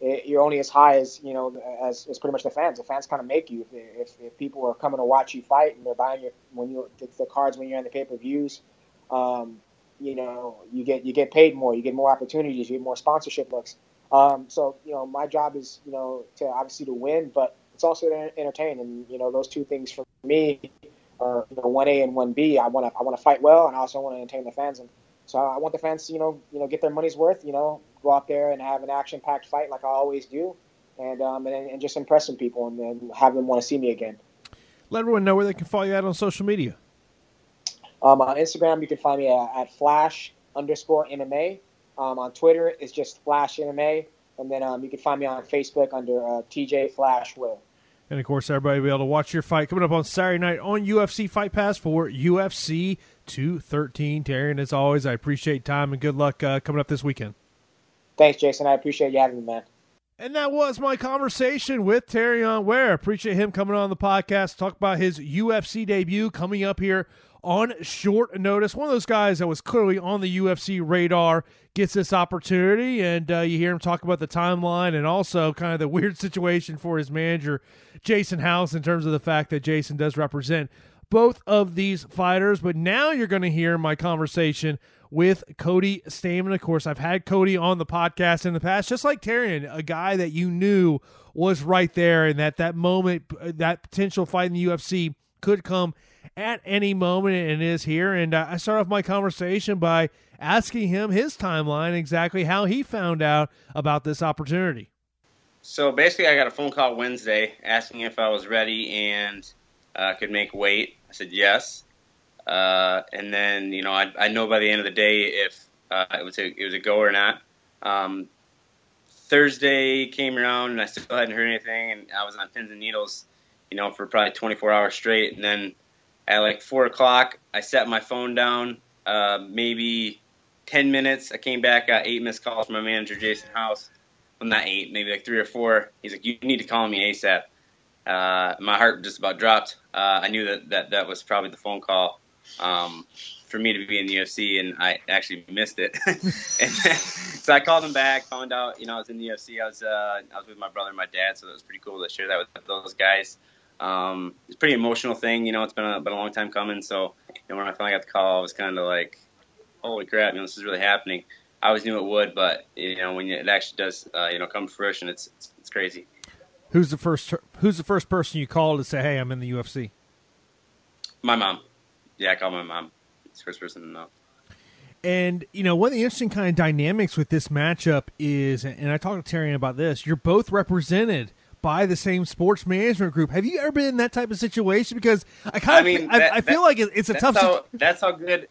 you're only as high as, you know, as pretty much the fans. The fans kind of make you. If people are coming to watch you fight and they're buying the cards when you're in the pay-per-views, you know, you get paid more, you get more opportunities, you get more sponsorship looks. So, you know, my job is, you know, to obviously to win, but it's also to entertain. And, you know, those two things for me are, you know, 1A and 1B. I want to fight well, and I also want to entertain the fans. And so I want the fans to, you know, get their money's worth, you know, go out there and have an action-packed fight like I always do, and just impress some people and have them want to see me again. Let everyone know where they can follow you out on social media. On Instagram, you can find me at Flash_MMA. On Twitter, it's just Flash MMA. And then you can find me on Facebook under TJ Flash Will. And, of course, everybody will be able to watch your fight coming up on Saturday night on UFC Fight Pass for UFC 213. Terrion, as always, I appreciate time and good luck coming up this weekend. Thanks, Jason. I appreciate you having me, man. And that was my conversation with Terrion Ware. Appreciate him coming on the podcast to talk about his UFC debut coming up here on short notice. One of those guys that was clearly on the UFC radar gets this opportunity, and you hear him talk about the timeline and also kind of the weird situation for his manager, Jason House, in terms of the fact that Jason does represent both of these fighters. But now you're going to hear my conversation with Cody Stamann. Of course, I've had Cody on the podcast in the past, just like Terrion, a guy that you knew was right there, and that moment, that potential fight in the UFC could come at any moment, and is here. And I start off my conversation by asking him his timeline, exactly how he found out about this opportunity. So basically, I got a phone call Wednesday asking if I was ready and could make weight. I said yes. And then, you know, I know by the end of the day if it was a go or not. Thursday came around and I still hadn't heard anything, and I was on pins and needles, you know, for probably 24 hours straight. And then at like 4 o'clock, I set my phone down. Maybe 10 minutes, I came back, got 8 missed calls from my manager, Jason House. Well, not 8, maybe like 3 or 4. He's like, "You need to call me ASAP." My heart just about dropped. I knew that was probably the phone call for me to be in the UFC, and I actually missed it. So I called him back, found out, you know, I was in the UFC. I was with my brother and my dad, so that was pretty cool to share that with those guys. It's a pretty emotional thing, you know. It's been a long time coming. So, you know, when I finally got the call, I was kind of like, "Holy crap, you know, this is really happening." I always knew it would, but you know, when it actually does, you know, come to fruition, it's crazy. Who's the first person you called to say, "Hey, I'm in the UFC"? My mom. Yeah, I called my mom. It's the first person to know. And, you know, one of the interesting kind of dynamics with this matchup is, and I talked to Terrion about this, you're both represented by the same sports management group. Have you ever been in that type of situation? Because I feel like it's a tough situation. That's how good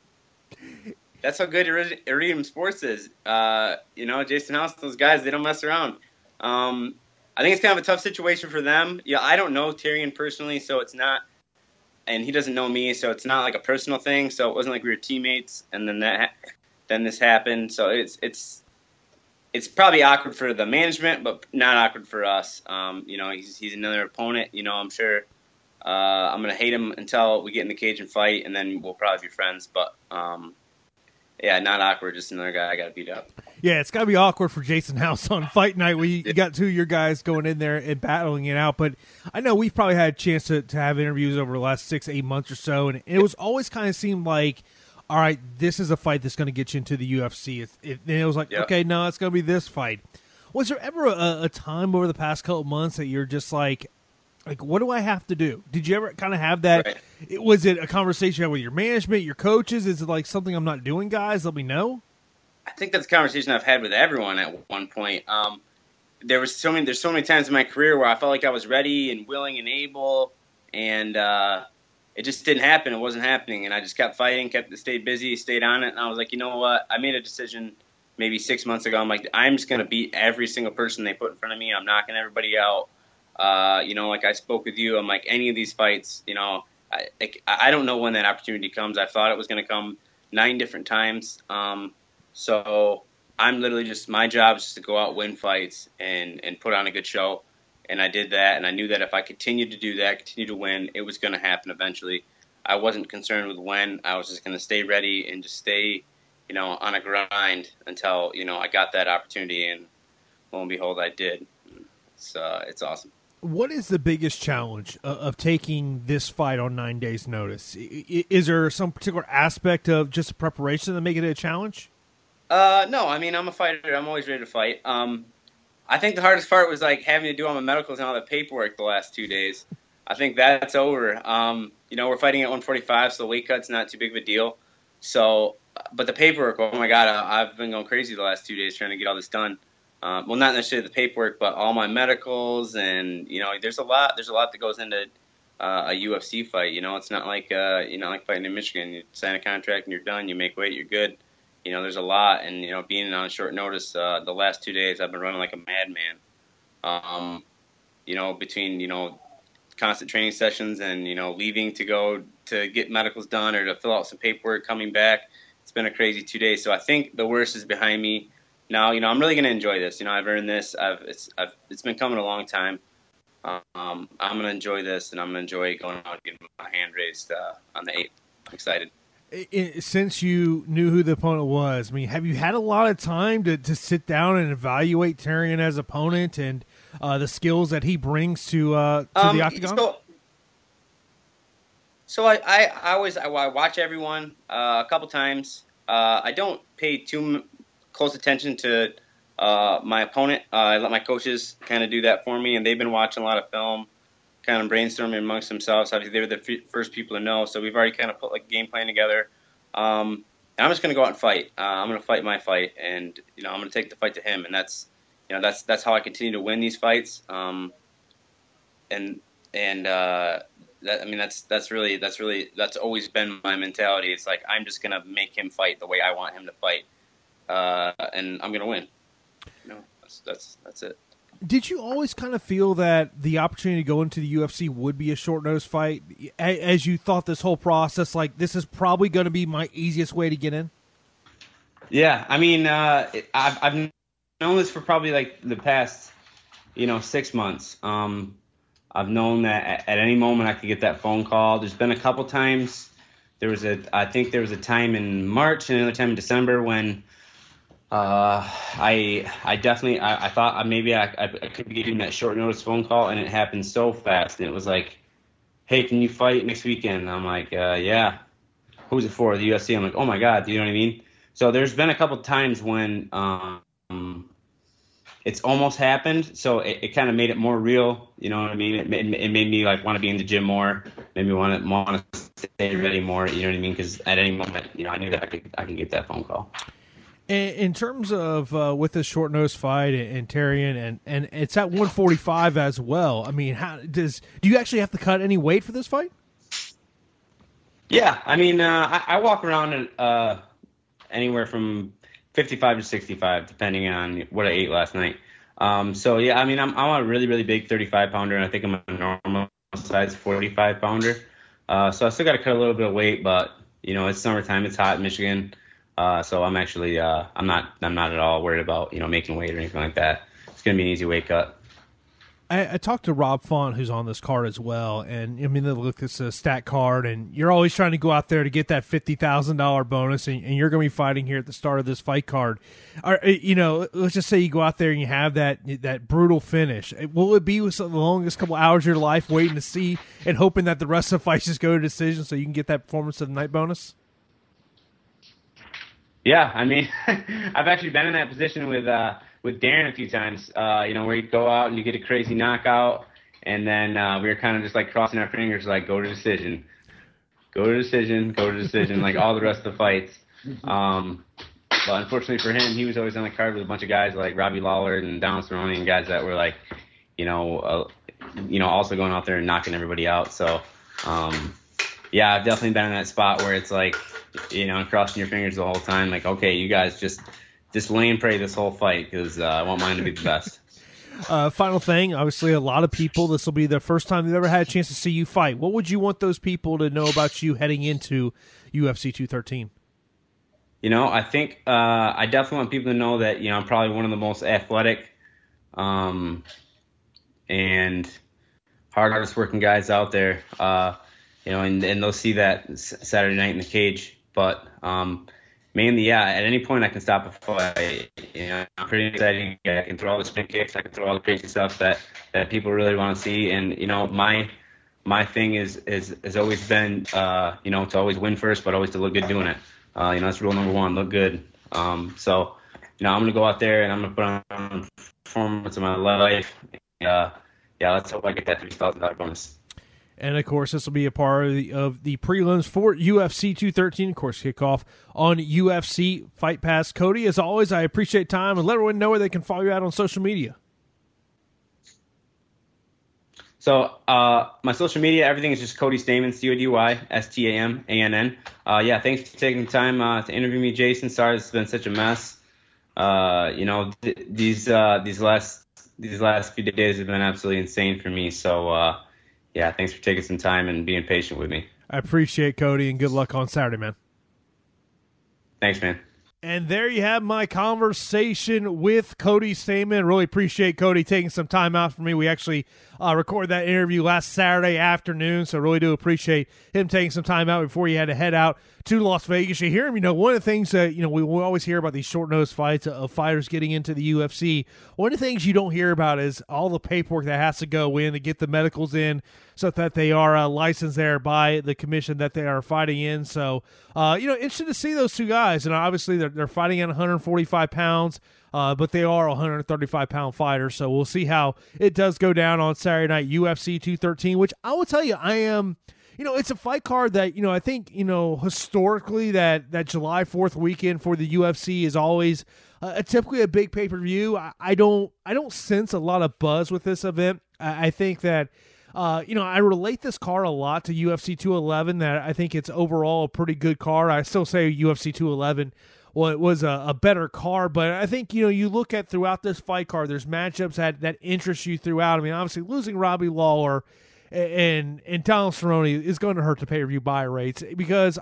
Iridium Sports is. You know, Jason House, those guys, they don't mess around. I think it's kind of a tough situation for them. Yeah, I don't know Terrion personally, so it's not, and he doesn't know me, so it's not like a personal thing. So it wasn't like we were teammates, and then this happened. So it's probably awkward for the management, but not awkward for us. You know, he's another opponent. You know, I'm sure I'm gonna hate him until we get in the cage and fight, and then we'll probably be friends. But yeah, not awkward. Just another guy I got to beat up. Yeah, it's got to be awkward for Jason House on fight night where you got two of your guys going in there and battling it out. But I know we've probably had a chance to have interviews over the last 6-8 months or so, and it was always kind of seemed like, all right, this is a fight that's going to get you into the UFC. And it was like, okay, no, it's going to be this fight. Was there ever a time over the past couple months that you're just like, what do I have to do? Did you ever kind of have that? Right. Was it a conversation you had with your management, your coaches? Is it like something I'm not doing, guys? Let me know. I think that's a conversation I've had with everyone at one point. There's so many times in my career where I felt like I was ready and willing and able, and it just didn't happen. It wasn't happening, and I just kept fighting, stayed busy, stayed on it, and I was like, you know what? I made a decision maybe 6 months ago. I'm like, I'm just going to beat every single person they put in front of me. I'm knocking everybody out. You know, like I spoke with you, I'm like, any of these fights, you know, I don't know when that opportunity comes. I thought it was going to come 9 different times. So I'm literally just, my job is just to go out, win fights, and put on a good show. And I did that, and I knew that if I continued to do that, continue to win, it was going to happen eventually. I wasn't concerned with when. I was just going to stay ready and just stay, you know, on a grind until, you know, I got that opportunity. And lo and behold, I did. It's awesome. What is the biggest challenge of taking this fight on 9 days' notice? Is there some particular aspect of just preparation that make it a challenge? No, I mean, I'm a fighter. I'm always ready to fight. I think the hardest part was like having to do all my medicals and all the paperwork the last 2 days. I think that's over. We're fighting at 145, so the weight cut's not too big of a deal. So, but the paperwork, oh my God, I've been going crazy the last 2 days trying to get all this done. Well, not necessarily the paperwork, but all my medicals, and there's a lot that goes into a UFC fight. It's not like like fighting in Michigan. You sign a contract and you're done. You make weight, you're good. There's a lot, and being on short notice, the last 2 days I've been running like a madman. Between constant training sessions and leaving to go to get medicals done or to fill out some paperwork, coming back. It's been a crazy 2 days. So I think the worst is behind me. Now, I'm really going to enjoy this. I've earned this. It's been coming a long time. I'm going to enjoy this, and I'm going to enjoy going out and getting my hand raised on the 8th. I'm excited. Since you knew who the opponent was, have you had a lot of time to sit down and evaluate Tyrion as opponent and the skills that he brings to the octagon? So I watch everyone a couple times. I don't pay too close attention to my opponent. I let my coaches kind of do that for me, and they've been watching a lot of film, kind of brainstorming amongst themselves. Obviously, they were the first people to know, so we've already kind of put like a game plan together. And I'm just going to go out and fight. I'm going to fight my fight, and I'm going to take the fight to him, and that's how I continue to win these fights. That's always been my mentality. It's like I'm just going to make him fight the way I want him to fight. And I'm going to win. That's it. Did you always kind of feel that the opportunity to go into the UFC would be a short notice fight as you thought this whole process, like this is probably going to be my easiest way to get in? Yeah. I mean, I've known this for probably like the past, 6 months. I've known that at any moment I could get that phone call. There's been a couple times. I think there was a time in March and another time in December when I thought maybe I could be getting that short notice phone call, and it happened so fast. And it was like, hey, can you fight next weekend? And I'm like, yeah. Who's it for? The UFC. I'm like, oh my God, do you know what I mean? So there's been a couple times when it's almost happened. So it kind of made it more real. You know what I mean? It made me like want to be in the gym more. Made me want to stay ready more. You know what I mean? Because at any moment, I knew that I could get that phone call. In terms of with this short notice fight and Tyrion, and it's at 145 as well. I mean, do you actually have to cut any weight for this fight? Yeah, I mean, I walk around at anywhere from 55 to 65, depending on what I ate last night. So yeah, I mean, I'm a really, really big 35 pounder, and I think I'm a normal size 45 pounder. So I still got to cut a little bit of weight, but it's summertime, it's hot in Michigan. So I'm actually, I'm not at all worried about, making weight or anything like that. It's going to be an easy weight cut. I talked to Rob Font, who's on this card as well, and they look, it's a stat card, and you're always trying to go out there to get that $50,000 bonus, and you're going to be fighting here at the start of this fight card. Let's just say you go out there and you have that brutal finish. Will it be the longest couple hours of your life waiting to see and hoping that the rest of the fights just go to decision so you can get that performance of the night bonus? Yeah, I mean, I've actually been in that position with Darren a few times, where you go out and you get a crazy knockout, and then we were kind of just like crossing our fingers, like go to decision, like all the rest of the fights. But unfortunately for him, he was always on the card with a bunch of guys like Robbie Lawler and Donald Cerrone and guys that were like, also going out there and knocking everybody out. So, yeah, I've definitely been in that spot where it's like, crossing your fingers the whole time, like, okay, you guys just lay and pray this whole fight because I want mine to be the best. Final thing, obviously a lot of people, this will be the first time they've ever had a chance to see you fight. What would you want those people to know about you heading into UFC 213? I think I definitely want people to know that, I'm probably one of the most athletic and hardest working guys out there, and they'll see that Saturday night in the cage. But, mainly, at any point I can stop a fight. I'm pretty excited. I can throw all the spin kicks. I can throw all the crazy stuff that people really want to see. And my thing is always been to always win first, but always to look good doing it. That's rule number one: look good. So I'm gonna go out there and I'm gonna put on performance of my life. Let's hope I get that $3,000 bonus. And, of course, this will be a part of the prelims for UFC 213. Of course, kickoff on UFC Fight Pass. Cody, as always, I appreciate time, and let everyone know where they can follow you out on social media. So my social media, everything is just Cody Stamann, CodyStamann. Thanks for taking the time to interview me, Jason. Sorry this has been such a mess. These last few days have been absolutely insane for me. So, thanks for taking some time and being patient with me. I appreciate Cody, and good luck on Saturday, man. Thanks, man. And there you have my conversation with Cody Stamann. Really appreciate Cody taking some time out for me. We actually recorded that interview last Saturday afternoon, so really do appreciate him taking some time out before he had to head out to Las Vegas. You hear him, one of the things that, we always hear about these short-notice fights of fighters getting into the UFC. One of the things you don't hear about is all the paperwork that has to go in to get the medicals in so that they are licensed there by the commission that they are fighting in. So, interested to see those two guys. And obviously they're fighting at 145 pounds, but they are 135-pound fighters. So we'll see how it does go down on Saturday night, UFC 213, which I will tell you, I am... it's a fight card that, I think, historically that July 4th weekend for the UFC is always typically a big pay-per-view. I don't sense a lot of buzz with this event. I think that, I relate this card a lot to UFC 211, that I think it's overall a pretty good card. I still say UFC 211 was a better card, but I think, you look at throughout this fight card, there's matchups that interest you throughout. I mean, obviously losing Robbie Lawler and Donald Cerrone is going to hurt the pay-per-view buy rates, because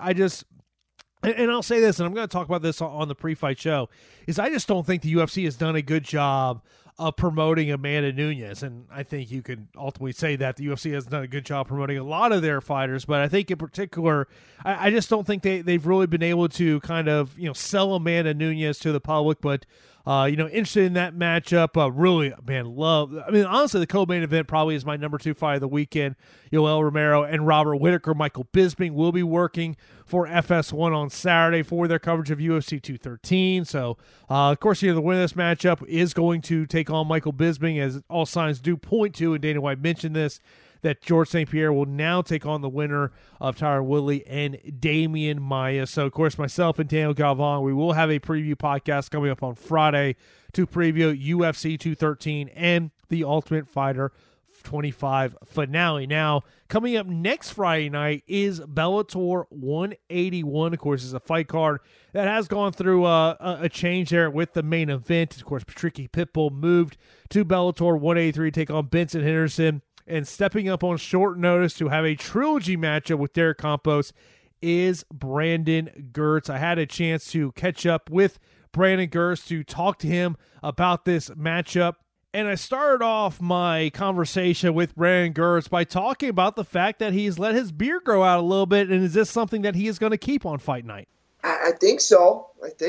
and I'll say this, and I'm going to talk about this on the pre-fight show, is I just don't think the UFC has done a good job of promoting Amanda Nunes, and I think you could ultimately say that the UFC has done a good job promoting a lot of their fighters, but I think in particular, I just don't think they've really been able to kind of, sell Amanda Nunes to the public, but interested in that matchup. Really, man, honestly, the co-main event probably is my number 2 fight of the weekend. Yoel Romero and Robert Whittaker. Michael Bisping will be working for FS1 on Saturday for their coverage of UFC 213. So, of course, the winner of this matchup is going to take on Michael Bisping, as all signs do point to, and Dana White mentioned this, that George St. Pierre will now take on the winner of Tyron Woodley and Damian Maia. So, of course, myself and Daniel Galvan, we will have a preview podcast coming up on Friday to preview UFC 213 and the Ultimate Fighter 25 finale. Now, coming up next Friday night is Bellator 181. Of course, it's a fight card that has gone through a change there with the main event. Of course, Patricky Pitbull moved to Bellator 183 to take on Benson Henderson. And stepping up on short notice to have a trilogy matchup with Derek Campos is Brandon Girtz. I had a chance to catch up with Brandon Girtz to talk to him about this matchup. And I started off my conversation with Brandon Girtz by talking about the fact that he's let his beard grow out a little bit. And is this something that he is going to keep on fight night? I think so.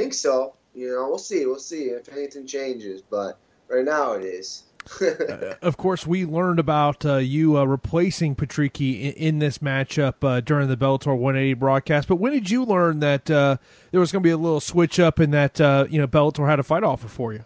We'll see. We'll see if anything changes. But right now it is. Of course, we learned about you replacing Patricky in this matchup during the Bellator 180 broadcast. But when did you learn that there was going to be a little switch up and that Bellator had a fight offer for you?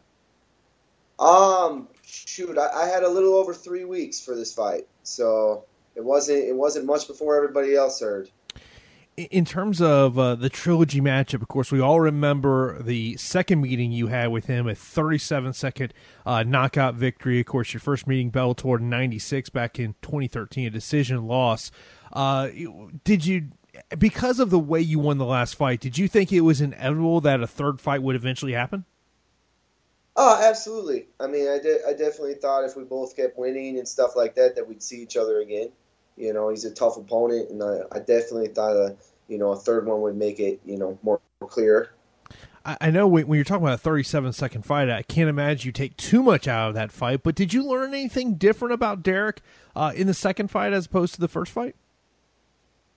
I had a little over 3 weeks for this fight, so it wasn't much before everybody else heard. In terms of the trilogy matchup, of course, we all remember the second meeting you had with him, a 37-second knockout victory. Of course, your first meeting, Bellator 96, back in 2013, a decision loss. Did you, because of the way you won the last fight, did you think it was inevitable that a third fight would eventually happen? Oh, absolutely. I mean, I definitely thought if we both kept winning and stuff like that, that we'd see each other again. He's a tough opponent, and I definitely thought a third one would make it, more clear. I know when you're talking about a 37-second fight, I can't imagine you take too much out of that fight, but did you learn anything different about Derek in the second fight as opposed to the first fight?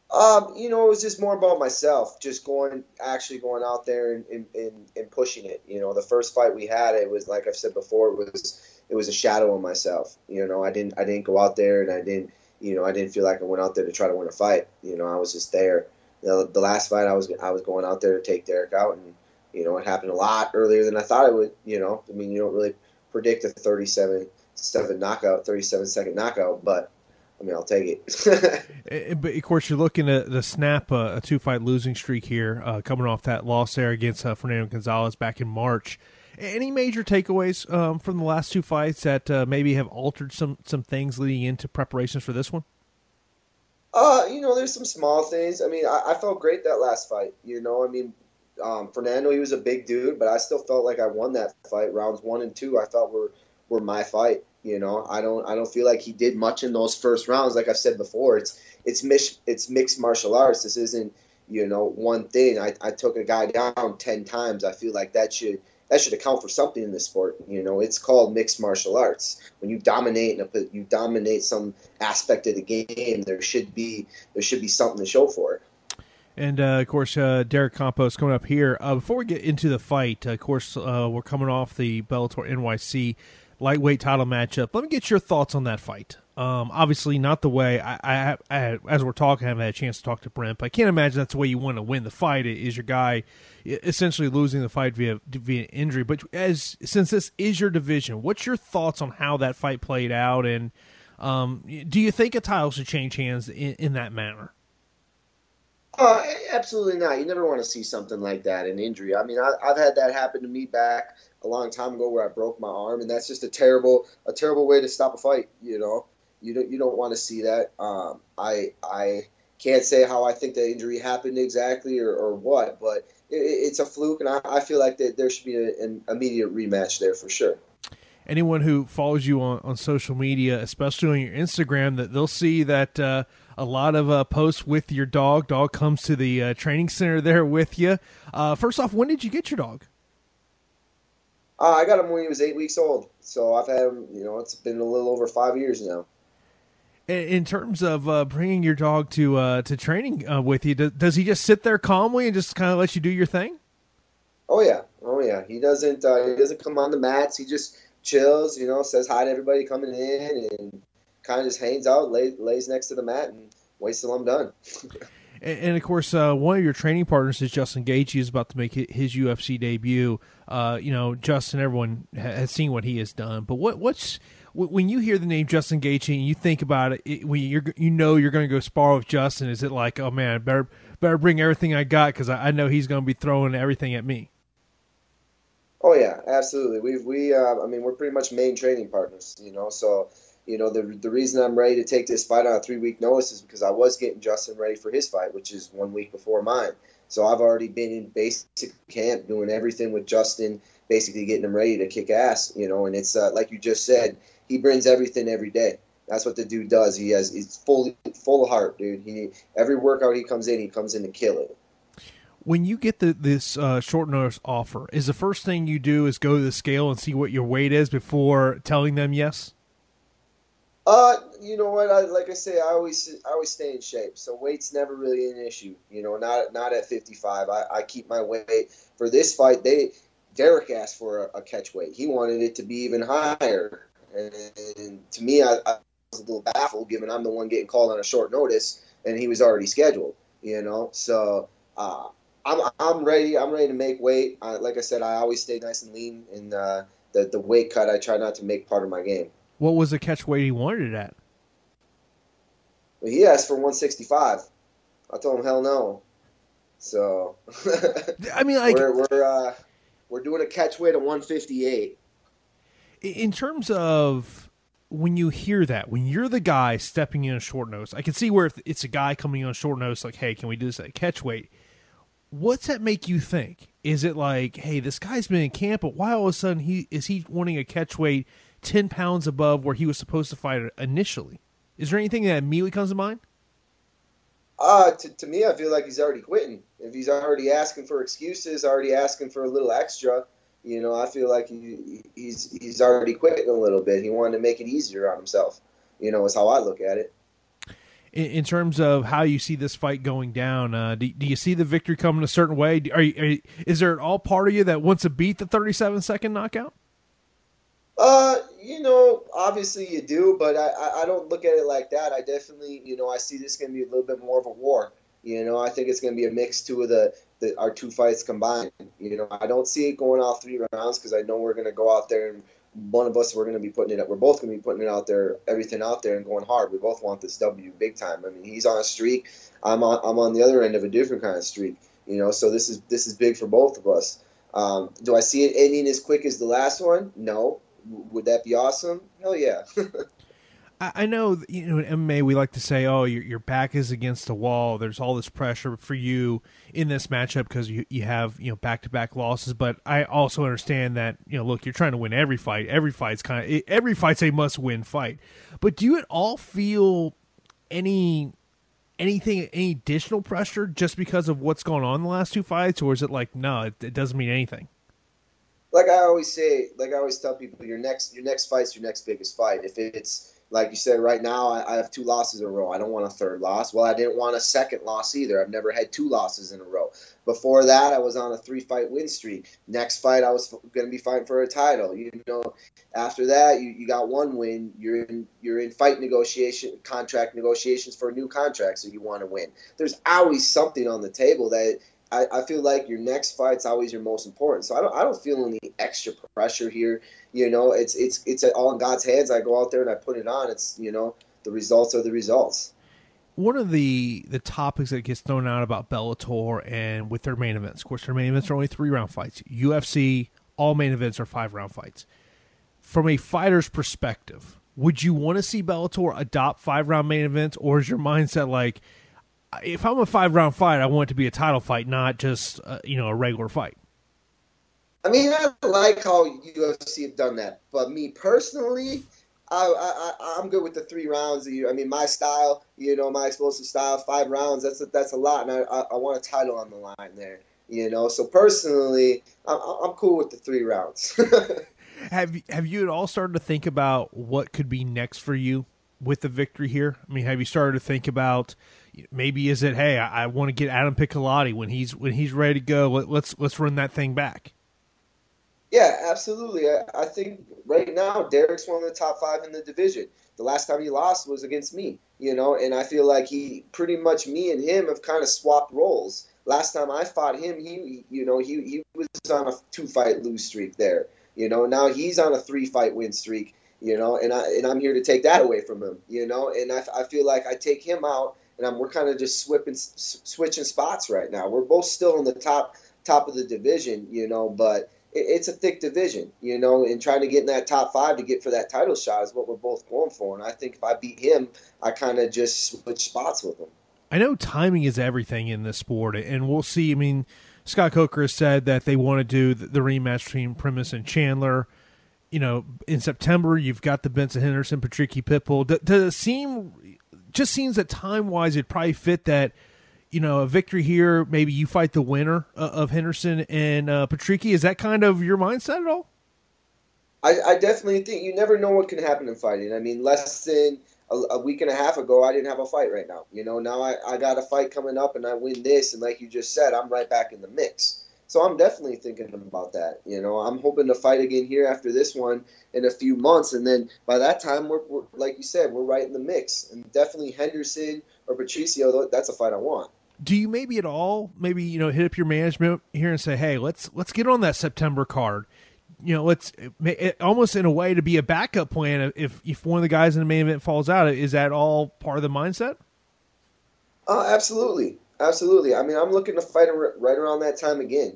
It was just more about myself, just actually going out there and pushing it. The first fight we had, it was like I've said before, it was a shadow of myself. I didn't go out there and I didn't feel like I went out there to try to win a fight. I was just there. The last fight I was going out there to take Derek out, and it happened a lot earlier than I thought it would. You don't really predict a 37-second knockout, but I'll take it. But of course, you're looking to snap a 2-fight losing streak here, coming off that loss there against Fernando Gonzalez back in March. Any major takeaways from the last 2 fights that maybe have altered some things leading into preparations for this one? There's some small things. I felt great that last fight. Fernando, he was a big dude, but I still felt like I won that fight. Rounds 1 and 2, I thought were my fight. I don't feel like he did much in those first rounds. Like I've said before, it's mixed martial arts. This isn't one thing. I took a guy down 10 times. I feel like that should account for something in this sport. It's called mixed martial arts. When you dominate some aspect of the game, there should be something to show for it. And, of course, Derek Campos coming up here. Before we get into the fight, of course, we're coming off the Bellator NYC lightweight title matchup. Let me get your thoughts on that fight. Obviously, not the way I as we're talking, I haven't had a chance to talk to Brent, but I can't imagine that's the way you want to win the fight. Is your guy essentially losing the fight via injury? But since this is your division, what's your thoughts on how that fight played out? And do you think a title should change hands in that manner? Absolutely not. You never want to see something like that, an injury. I've had that happen to me back a long time ago where I broke my arm, and that's just a terrible way to stop a fight. You don't want to see that. I can't say how I think the injury happened exactly or what, but it's a fluke, and I feel like that there should be an immediate rematch there for sure. Anyone who follows you on social media, especially on your Instagram, that they'll see that a lot of posts with your dog. Dog comes to the training center there with you. First off, when did you get your dog? I got him when he was 8 weeks old. So I've had him, it's been a little over 5 years now. In terms of bringing your dog to training with you, does he just sit there calmly and just kind of let you do your thing? Oh yeah. He doesn't come on the mats. He just chills, says hi to everybody coming in and kind of just hangs out, lays next to the mat and waits till I'm done. And of course, one of your training partners is Justin Gaethje, is about to make his UFC debut. Justin, everyone has seen what he has done. But what's when you hear the name Justin Gaethje and you think about it, when you're going to go spar with Justin, is it like, oh man, I better bring everything I got because I know he's going to be throwing everything at me? Oh yeah, absolutely. We're pretty much main training partners, so. The reason I'm ready to take this fight on a 3-week notice is because I was getting Justin ready for his fight, which is 1 week before mine. So I've already been in basic camp doing everything with Justin, basically getting him ready to kick ass, and it's like you just said, he brings everything every day. That's what the dude does. He's full of heart, dude. Every workout he comes in to kill it. When you get this short notice offer, is the first thing you do is go to the scale and see what your weight is before telling them yes? You know what? I always stay in shape, so weight's never really an issue. Not at 55. I keep my weight for this fight. Derek asked for a catch weight. He wanted it to be even higher, and to me, I was a little baffled, given I'm the one getting called on a short notice, and he was already scheduled. So I'm ready. I'm ready to make weight. Like I said, I always stay nice and lean, and the weight cut I try not to make part of my game. What was the catch weight he wanted it at? Well, he asked for 165. I told him hell no. So we're doing a catch weight of 158. In terms of when you hear that, when you're the guy stepping in a short notice, I can see where if it's a guy coming on short notice, like, hey, can we do this at catch weight? What's that make you think? Is it like, hey, this guy's been in camp, but why all of a sudden is he wanting a catch weight 10 pounds above where he was supposed to fight initially? Is there anything that immediately comes to mind? To me, I feel like he's already quitting. If he's already asking for excuses, already asking for a little extra, I feel like he's already quitting a little bit. He wanted to make it easier on himself. Is how I look at it. in terms of how you see this fight going down. Do you see the victory coming a certain way? Is there at all part of you that wants to beat the 37-second knockout? Obviously you do, but I don't look at it like that. I definitely, I see this going to be a little bit more of a war. I think it's going to be a mix too of our two fights combined. I don't see it going all 3 rounds because I know we're going to go out there and one of us, we're going to be putting it up. We're both going to be putting it out there, everything out there and going hard. We both want this W big time. I mean, he's on a streak. I'm on the other end of a different kind of streak, so this is big for both of us. Do I see it ending as quick as the last one? No. Would that be awesome? Hell yeah. I know, in MMA we like to say, oh, your back is against the wall. There's all this pressure for you in this matchup because you have back-to-back losses. But I also understand that look, you're trying to win every fight. Every fight's a must-win fight. But do you at all feel any additional pressure just because of what's going on in the last 2 fights, or is it like no, it doesn't mean anything? Like I always tell people, your next fight's your next biggest fight. If it's like you said, right now I have 2 losses in a row. I don't want a 3rd loss. Well, I didn't want a 2nd loss either. I've never had 2 losses in a row. Before that, I was on a 3-fight win streak. Next fight, I was going to be fighting for a title. After that, you got 1 win. You're in contract negotiations for a new contract, so you want to win. There's always something on the table that I feel like your next fight's always your most important. So I don't feel any extra pressure here. It's all in God's hands. I go out there and I put it on. It's the results are the results. One of the topics that gets thrown out about Bellator and with their main events, of course, their main events are only 3-round fights. UFC, all main events are 5-round fights. From a fighter's perspective, would you want to see Bellator adopt 5-round main events, or is your mindset like, if I'm a 5-round fight, I want it to be a title fight, not just a regular fight? I mean, I like how UFC have done that, but me personally, I'm good with the 3 rounds. I mean, my style, my explosive style, 5 rounds. That's a lot, and I want a title on the line there. So personally, I'm cool with the 3 rounds. Have you at all started to think about what could be next for you with the victory here? I mean, have you started to think about maybe is it, hey, I want to get Adam Piccolotti when he's ready to go. Let's run that thing back. Yeah, absolutely. I think right now Derek's one of the top 5 in the division. The last time he lost was against me, and I feel like he pretty much me and him have kind of swapped roles. Last time I fought him, he was on a 2-fight lose streak there. Now he's on a 3-fight win streak. And I'm here to take that away from him. And I feel like I take him out, and we're kind of just switching spots right now. We're both still in the top of the division, but it's a thick division, and trying to get in that top 5 to get for that title shot is what we're both going for. And I think if I beat him, I kind of just switch spots with him. I know timing is everything in this sport, and we'll see. I mean, Scott Coker has said that they want to do the rematch between Primus and Chandler. In September, you've got the Benson Henderson, Patricky Pitbull. Does it seems that time-wise it'd probably fit that, a victory here, maybe you fight the winner of Henderson and Patricky. Is that kind of your mindset at all? I definitely think you never know what can happen in fighting. I mean, less than a week and a half ago, I didn't have a fight right now. Now I got a fight coming up and I win this, and like you just said, I'm right back in the mix. So I'm definitely thinking about that. I'm hoping to fight again here after this one in a few months, and then by that time, we're like you said, we're right in the mix. And definitely Henderson or Patricio, that's a fight I want. Do you maybe at all hit up your management here and say, hey, let's get on that September card? Let's almost in a way to be a backup plan if one of the guys in the main event falls out. Is that all part of the mindset? Absolutely. Absolutely. I mean, I'm looking to fight right around that time again,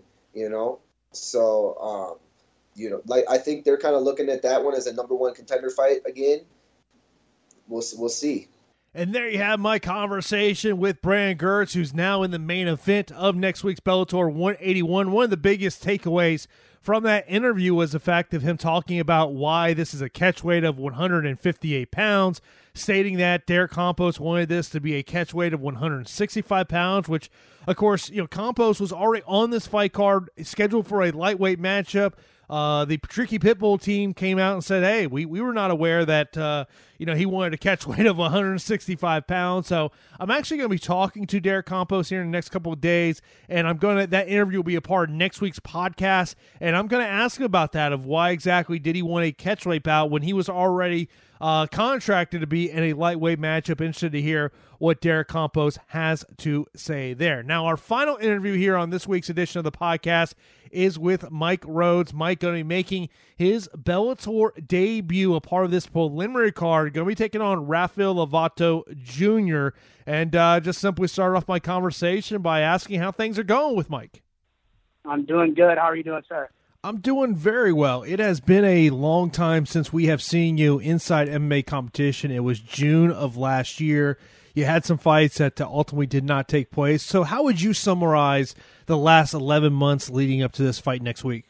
So, I think they're kind of looking at that one as a number 1 contender fight again. We'll see. And there you have my conversation with Brandon Girtz, who's now in the main event of next week's Bellator 181. One of the biggest takeaways from that interview was the fact of him talking about why this is a catch weight of 158 pounds, stating that Derek Campos wanted this to be a catch weight of 165 pounds, which, of course, Campos was already on this fight card, scheduled for a lightweight matchup. The Tricky Pitbull team came out and said, hey, we were not aware that, he wanted a catch weight of 165 pounds. So I'm actually going to be talking to Derek Campos here in the next couple of days, and that interview will be a part of next week's podcast, and I'm going to ask him about that, of why exactly did he want a catch weight bout when he was already contracted to be in a lightweight matchup. Interested to hear what Derek Campos has to say there. Now, our final interview here on this week's edition of the podcast is with Mike Rhodes. Mike going to be making his Bellator debut, a part of this preliminary card. Going to be taking on Rafael Lovato Jr. And just simply start off my conversation by asking how things are going with Mike. I'm doing good. How are you doing, sir? I'm doing very well. It has been a long time since we have seen you inside MMA competition. It was June of last year. You had some fights that ultimately did not take place. So how would you summarize the last 11 months leading up to this fight next week?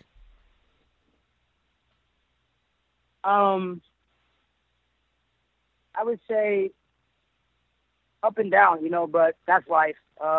I would say up and down, but that's life.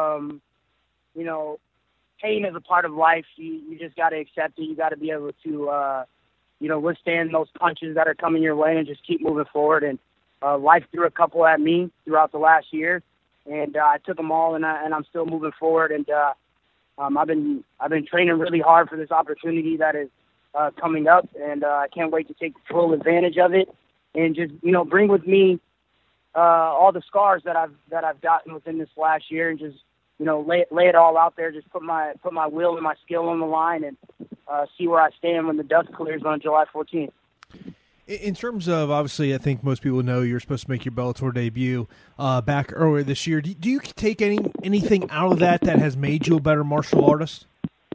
Pain is a part of life. You just got to accept it. You got to be able to, withstand those punches that are coming your way and just keep moving forward. And life threw a couple at me throughout the last year, and I took them all, and I'm still moving forward. And I've been training really hard for this opportunity that is coming up, and I can't wait to take full advantage of it and just bring with me all the scars that I've gotten within this last year, and just lay it all out there. Just put my will and my skill on the line, and see where I stand when the dust clears on July 14th. In terms of, obviously, I think most people know you're supposed to make your Bellator debut back earlier this year. Do you take anything out of that has made you a better martial artist?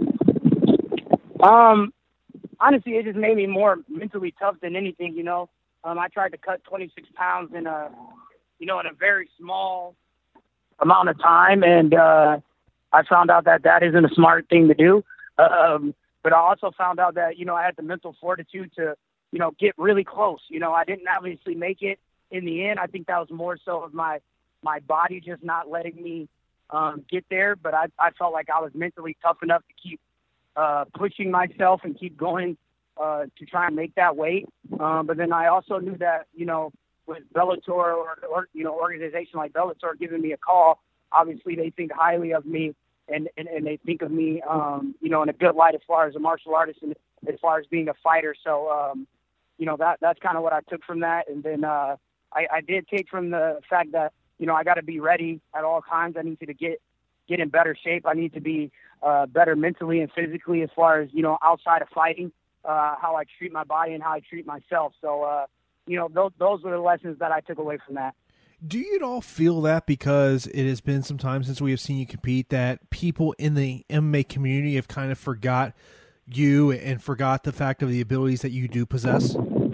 Honestly, it just made me more mentally tough than anything. I tried to cut 26 pounds in a very small amount of time, and I found out that isn't a smart thing to do. But I also found out that I had the mental fortitude to get really close. I didn't obviously make it in the end. I think that was more so of my body just not letting me get there. But I felt like I was mentally tough enough to keep pushing myself and keep going to try and make that weight. But then I also knew that, with Bellator or organization like Bellator giving me a call, obviously they think highly of me, and they think of me, in a good light as far as a martial artist and as far as being a fighter. So, that's kind of what I took from that. And then I did take from the fact that, I got to be ready at all times. I need to get in better shape. I need to be better mentally and physically as far as, outside of fighting, how I treat my body and how I treat myself. So, those were the lessons that I took away from that. Do you at all feel that, because it has been some time since we have seen you compete, that people in the MMA community have kind of forgot you and forgot the fact of the abilities that you do possess?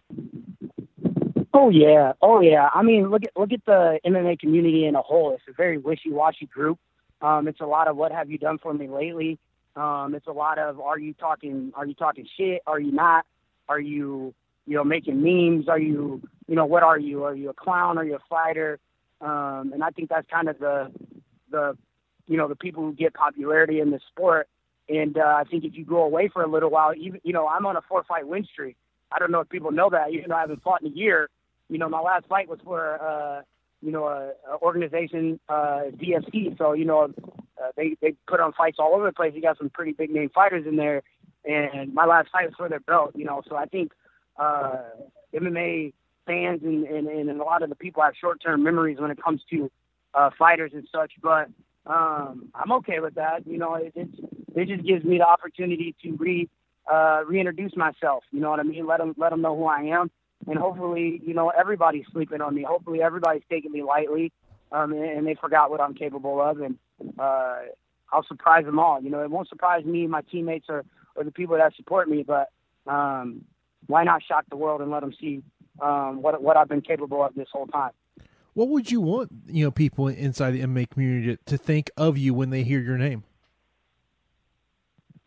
Oh yeah. I mean, look at the MMA community in a whole. It's a very wishy-washy group. It's a lot of what have you done for me lately. It's a lot of are you talking shit? Are you not? Are you making memes? Are you what are you? Are you a clown? Are you a fighter? And I think that's kind of the people who get popularity in the sport. And I think if you go away for a little while, even I'm on a 4-fight win streak. I don't know if people know that. Even though I haven't fought in a year, my last fight was for a organization, DFC. So they put on fights all over the place. You got some pretty big name fighters in there, and my last fight was for their belt. So I think MMA fans and a lot of the people have short-term memories when it comes to fighters and such. But I'm okay with that. It just gives me the opportunity to reintroduce myself. You know what I mean? Let them know who I am. And hopefully, everybody's sleeping on me. Hopefully everybody's taking me lightly, and they forgot what I'm capable of. And I'll surprise them all. It won't surprise me, my teammates, or the people that support me. But why not shock the world and let them see what I've been capable of this whole time? What would you want, people inside the MMA community to think of you when they hear your name?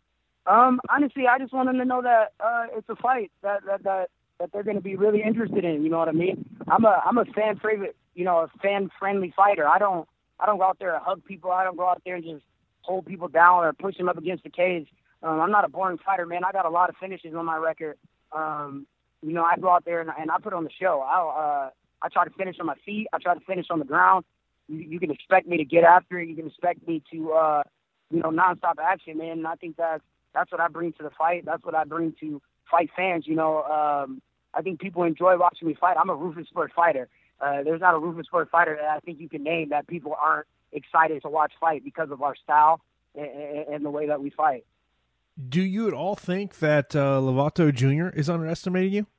Honestly, I just want them to know that it's a fight that they're going to be really interested in. You know what I mean? I'm a fan favorite, a fan friendly fighter. I don't go out there and hug people. I don't go out there and just hold people down or push them up against the cage. I'm not a boring fighter, man. I got a lot of finishes on my record. I go out there and I put on the show. I try to finish on my feet. I try to finish on the ground. You can expect me to get after it. You can expect me to, nonstop action, man. And I think that's what I bring to the fight. That's what I bring to fight fans. I think people enjoy watching me fight. I'm a Rufus Sport fighter. There's not a Rufus Sport fighter that I think you can name that people aren't excited to watch fight because of our style and the way that we fight. Do you at all think that Lovato Jr. is underestimating you?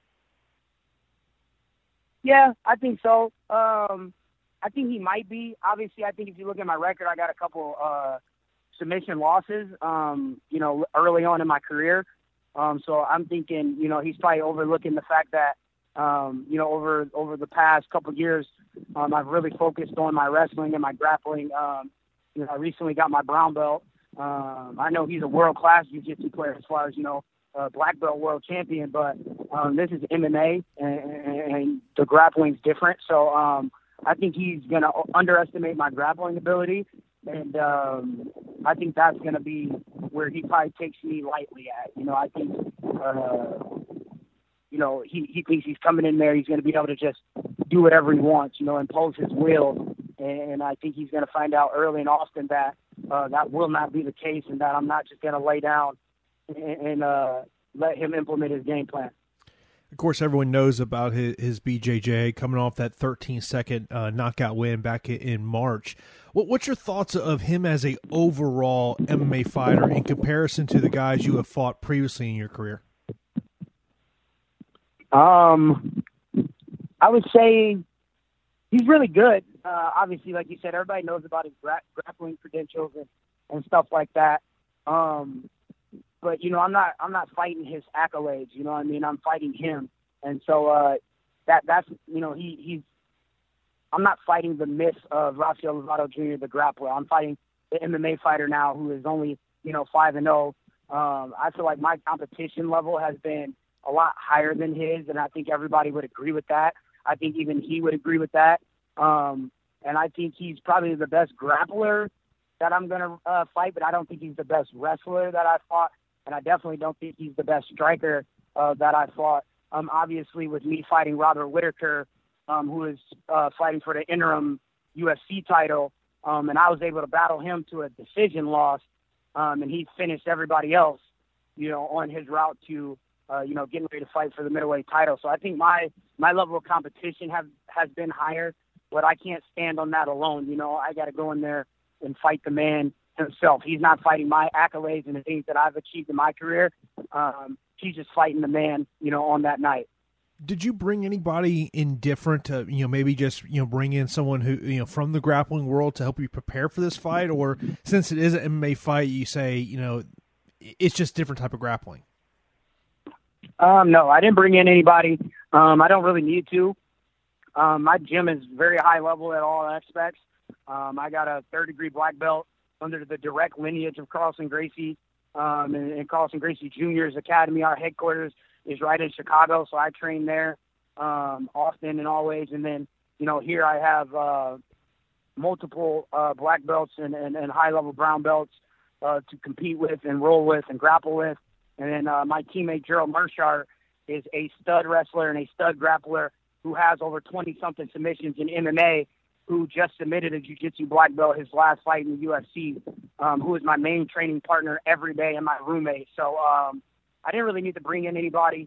Yeah, I think so. I think he might be. Obviously, I think if you look at my record, I got a couple submission losses, early on in my career. So I'm thinking, he's probably overlooking the fact that, over the past couple of years, I've really focused on my wrestling and my grappling. I recently got my brown belt. I know he's a world-class jiu-jitsu player as far as, black belt world champion, but this is MMA and the grappling's different. So I think he's going to underestimate my grappling ability. And I think that's going to be where he probably takes me lightly at. I think, he thinks he's coming in there. He's going to be able to just do whatever he wants, impose his will. And I think he's going to find out early and often that that will not be the case and that I'm not just going to lay down and let him implement his game plan. Of course, everyone knows about his BJJ coming off that 13-second knockout win back in March. What's your thoughts of him as a overall MMA fighter in comparison to the guys you have fought previously in your career? I would say he's really good. Obviously, like you said, everybody knows about his grappling credentials and stuff like that. But I'm not fighting his accolades. You know what I mean? I'm fighting him, and so that's he's. I'm not fighting the myth of Rafael Lovato Jr., the grappler. I'm fighting the MMA fighter now who is only 5-0. I feel like my competition level has been a lot higher than his, and I think everybody would agree with that. I think even he would agree with that. And I think he's probably the best grappler that I'm going to fight, but I don't think he's the best wrestler that I fought. And I definitely don't think he's the best striker that I fought. Obviously, with me fighting Robert Whitaker, who is fighting for the interim UFC title, and I was able to battle him to a decision loss, and he finished everybody else, on his route to, getting ready to fight for the middleweight title. So I think my level of competition has been higher, but I can't stand on that alone. I got to go in there and fight the man himself. He's not fighting my accolades and the things that I've achieved in my career. He's just fighting the man, on that night. Did you bring anybody in different to, maybe just, bring in someone who, from the grappling world to help you prepare for this fight? Or since it is an MMA fight, you say, it's just different type of grappling? No, I didn't bring in anybody. I don't really need to. My gym is very high level at all aspects. I got a third-degree black belt under the direct lineage of Carlson Gracie, and Carlson Gracie Jr.'s academy. Our headquarters is right in Chicago, so I train there often and always. And then, here I have multiple black belts and high-level brown belts to compete with and roll with and grapple with. And then my teammate Gerald Mershart is a stud wrestler and a stud grappler who has over 20-something submissions in MMA, who just submitted a jiu-jitsu black belt his last fight in the UFC, who is my main training partner every day and my roommate. So I didn't really need to bring in anybody.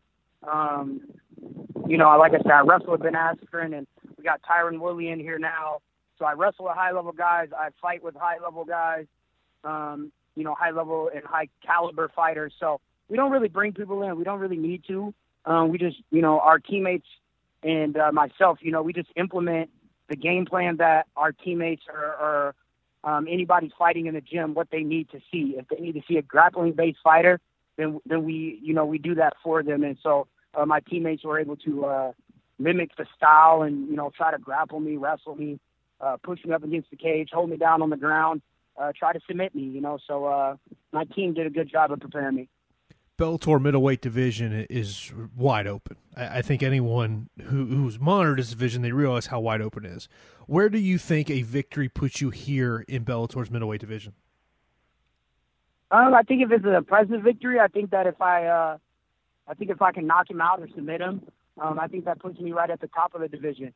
Like I said, I wrestle with Ben Askren, and we got Tyron Woodley in here now. So I wrestle with high-level guys. I fight with high-level guys, high-level and high-caliber fighters. So we don't really bring people in. We don't really need to. We just, our teammates and myself, we just implement the game plan that our teammates or anybody fighting in the gym, what they need to see. If they need to see a grappling-based fighter, then we do that for them. And so my teammates were able to mimic the style and, try to grapple me, wrestle me, push me up against the cage, hold me down on the ground. try to submit me, you know. So my team did a good job of preparing me. Bellator middleweight division is wide open. I think anyone who's monitored this division, they realize how wide open it is. Where do you think a victory puts you here in Bellator's middleweight division? I think if it's a impressive victory, I think that if I can knock him out or submit him, I think that puts me right at the top of the division.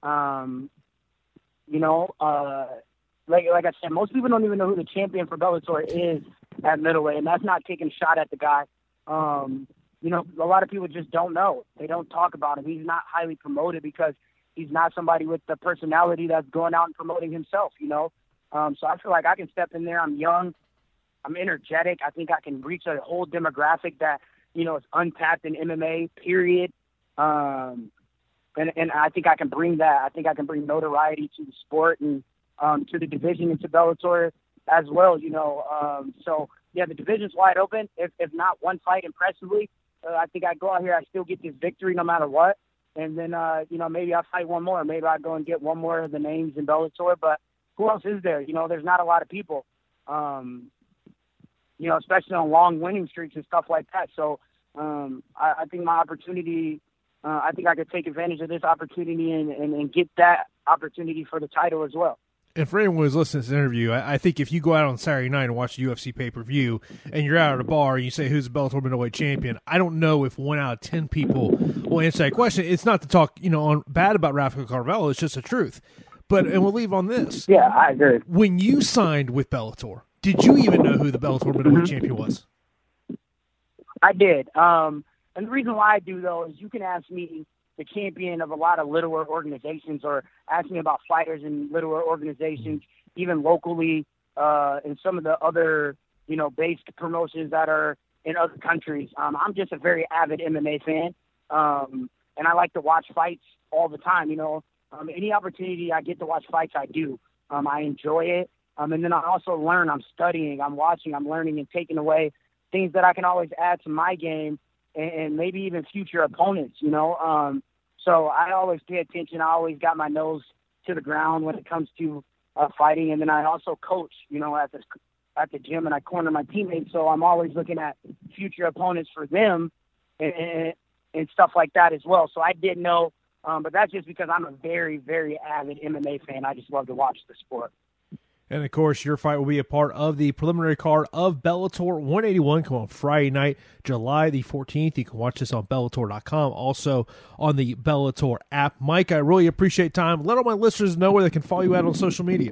You know, like I said, most people don't even know who the champion for Bellator is at middleweight, and that's not taking a shot at the guy. You know, a lot of people just don't know. They don't talk about him. He's not highly promoted because he's not somebody with the personality that's going out and promoting himself, you know. So I feel like I can step in there. I'm young. I'm energetic. I think I can reach a whole demographic that, you know, is untapped in MMA, period. And I think I can bring that. I think I can bring notoriety to the sport and to the division and to Bellator as well, you know. So, yeah, the division's wide open. If not one fight impressively, I think I go out here, I still get this victory no matter what. And then, you know, maybe I'll fight one more. Maybe I go and get one more of the names in Bellator. But who else is there? You know, there's not a lot of people, you know, especially on long winning streaks and stuff like that. So I think my opportunity, I think I could take advantage of this opportunity and get that opportunity for the title as well. And for anyone who's listening to this interview, I think if you go out on Saturday night and watch the UFC pay-per-view and you're out at a bar and you say, who's the Bellator middleweight champion, I don't know if 1 out of 10 people will answer that question. It's not to talk, you know, bad about Rafael Carvalho. It's just the truth. And we'll leave on this. Yeah, I agree. When you signed with Bellator, did you even know who the Bellator middleweight champion was? I did. And the reason why I do, though, is you can ask me the champion of a lot of littler organizations or ask me about fighters in littler organizations, even locally, in some of the other, you know, based promotions that are in other countries. I'm just a very avid MMA fan, and I like to watch fights all the time, you know. Any opportunity I get to watch fights, I do. I enjoy it. And then I also learn. I'm studying, I'm watching, I'm learning and taking away things that I can always add to my game and maybe even future opponents, you know. So I always pay attention. I always got my nose to the ground when it comes to fighting. And then I also coach, you know, at the gym, and I corner my teammates. So I'm always looking at future opponents for them and stuff like that as well. So I did know, but that's just because I'm a very, very avid MMA fan. I just love to watch the sport. And, of course, your fight will be a part of the preliminary card of Bellator 181 come on Friday night, July the 14th. You can watch this on Bellator.com, also on the Bellator app. Mike, I really appreciate time. Let all my listeners know where they can follow you out on social media.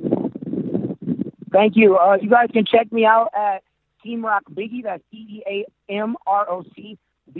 Thank you. You guys can check me out at Team Rock Biggie. That's TeamRockBiggie.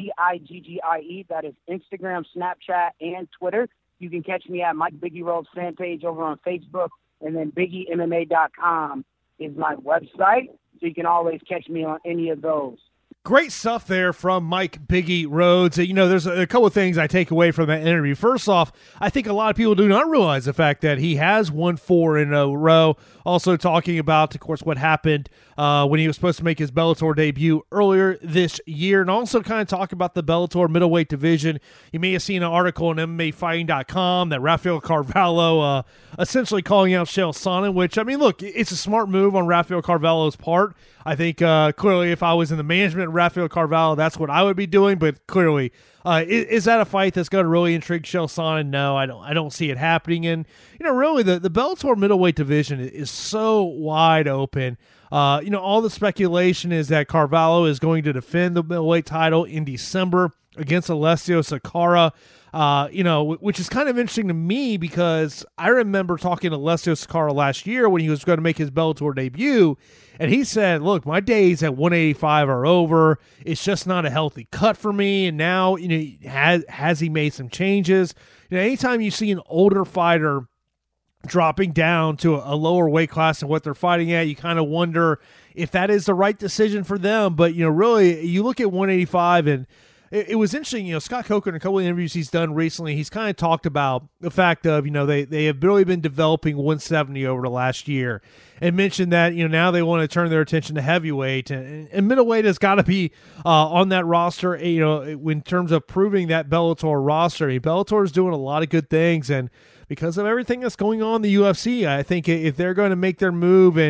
That is Instagram, Snapchat, and Twitter. You can catch me at Mike Biggie Rhodes fan page over on Facebook. And then BiggieMMA.com is my website, so you can always catch me on any of those. Great stuff there from Mike Biggie Rhodes. You know, there's a couple of things I take away from that interview. First off, I think a lot of people do not realize the fact that he has won 4 in a row. Also talking about, of course, what happened when he was supposed to make his Bellator debut earlier this year, and also kind of talk about the Bellator middleweight division. You may have seen an article on MMAfighting.com that Rafael Carvalho essentially calling out Chael Sonnen, which, I mean, look, it's a smart move on Rafael Carvalho's part. I think clearly if I was in the management of Rafael Carvalho, that's what I would be doing. But clearly, is that a fight that's going to really intrigue Chael Sonnen? No, I don't see it happening. And, you know, really the Bellator middleweight division is so wide open. You know, all the speculation is that Carvalho is going to defend the middleweight title in December against Alessio Sakara. You know, which is kind of interesting to me because I remember talking to Alessio Sakara last year when he was going to make his Bellator debut, and he said, look, my days at 185 are over. It's just not a healthy cut for me. And now, you know, has he made some changes? You know, anytime you see an older fighter dropping down to a lower weight class than what they're fighting at, you kind of wonder if that is the right decision for them. But, you know, really, you look at 185 and it was interesting, you know, Scott Coker in a couple of interviews he's done recently, he's kind of talked about the fact of, you know, they have really been developing 170 over the last year and mentioned that, you know, now they want to turn their attention to heavyweight and middleweight has got to be on that roster, you know, in terms of proving that Bellator roster. I mean, Bellator is doing a lot of good things, and because of everything that's going on in the UFC, I think if they're going to make their move and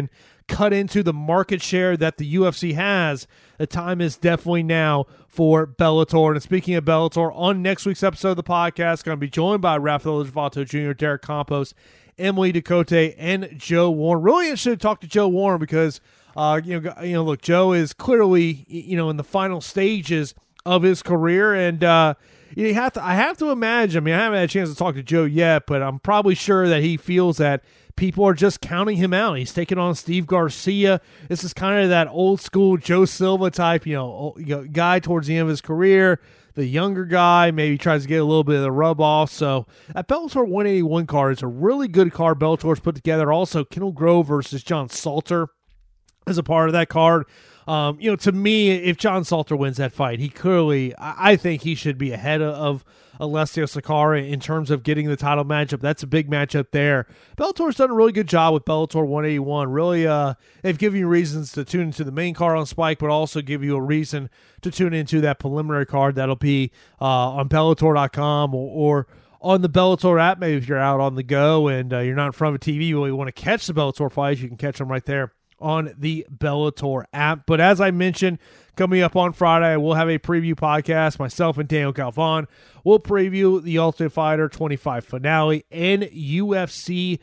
cut into the market share that the UFC has, the time is definitely now for Bellator. And speaking of Bellator, on next week's episode of the podcast, going to be joined by Rafael Lovato Jr., Derek Campos, Emily Ducote, and Joe Warren. Really interested to talk to Joe Warren because, look, Joe is clearly, in the final stages of his career, and I have to imagine. I mean, I haven't had a chance to talk to Joe yet, but I'm probably sure that he feels that people are just counting him out. He's taking on Steve Garcia. This is kind of that old school Joe Silva type, guy towards the end of his career. The younger guy maybe tries to get a little bit of the rub off. So that Bellator 181 card is a really good card Bellator's put together. Also, Kendall Grove versus John Salter is a part of that card. To me, if John Salter wins that fight, he clearly, I think he should be ahead of Alessio Sakara in terms of getting the title matchup. That's a big matchup there. Bellator's done a really good job with Bellator 181. Really, they've given you reasons to tune into the main card on Spike, but also give you a reason to tune into that preliminary card that'll be on Bellator.com or on the Bellator app. Maybe if you're out on the go and you're not in front of a TV, you really want to catch the Bellator fights, you can catch them right there on the Bellator app. But as I mentioned, coming up on Friday, we'll have a preview podcast. Myself and Daniel Galvan will preview the Ultimate Fighter 25 finale and UFC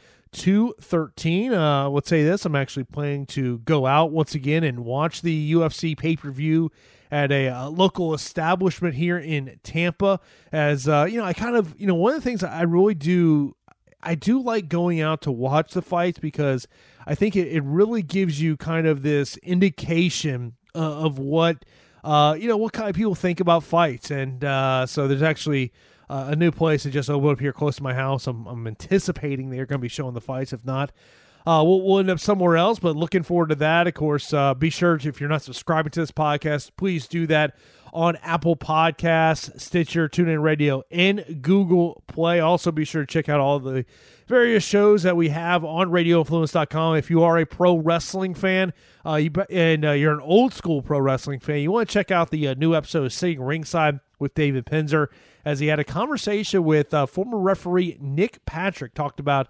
213. Let's say this, I'm actually planning to go out once again and watch the UFC pay-per-view at a local establishment here in Tampa. As I kind of, one of the things I really do, I do like going out to watch the fights because I think it really gives you kind of this indication of what what kind of people think about fights. And so there's actually a new place that just opened up here close to my house. I'm anticipating they're going to be showing the fights. If not, we'll end up somewhere else, but looking forward to that. Of course, be sure to, if you're not subscribing to this podcast, please do that on Apple Podcasts, Stitcher, TuneIn Radio, and Google Play. Also, be sure to check out all the various shows that we have on RadioInfluence.com. If you are a pro wrestling fan you're an old school pro wrestling fan, you want to check out the new episode of Sitting Ringside with David Penzer, as he had a conversation with former referee Nick Patrick. Talking about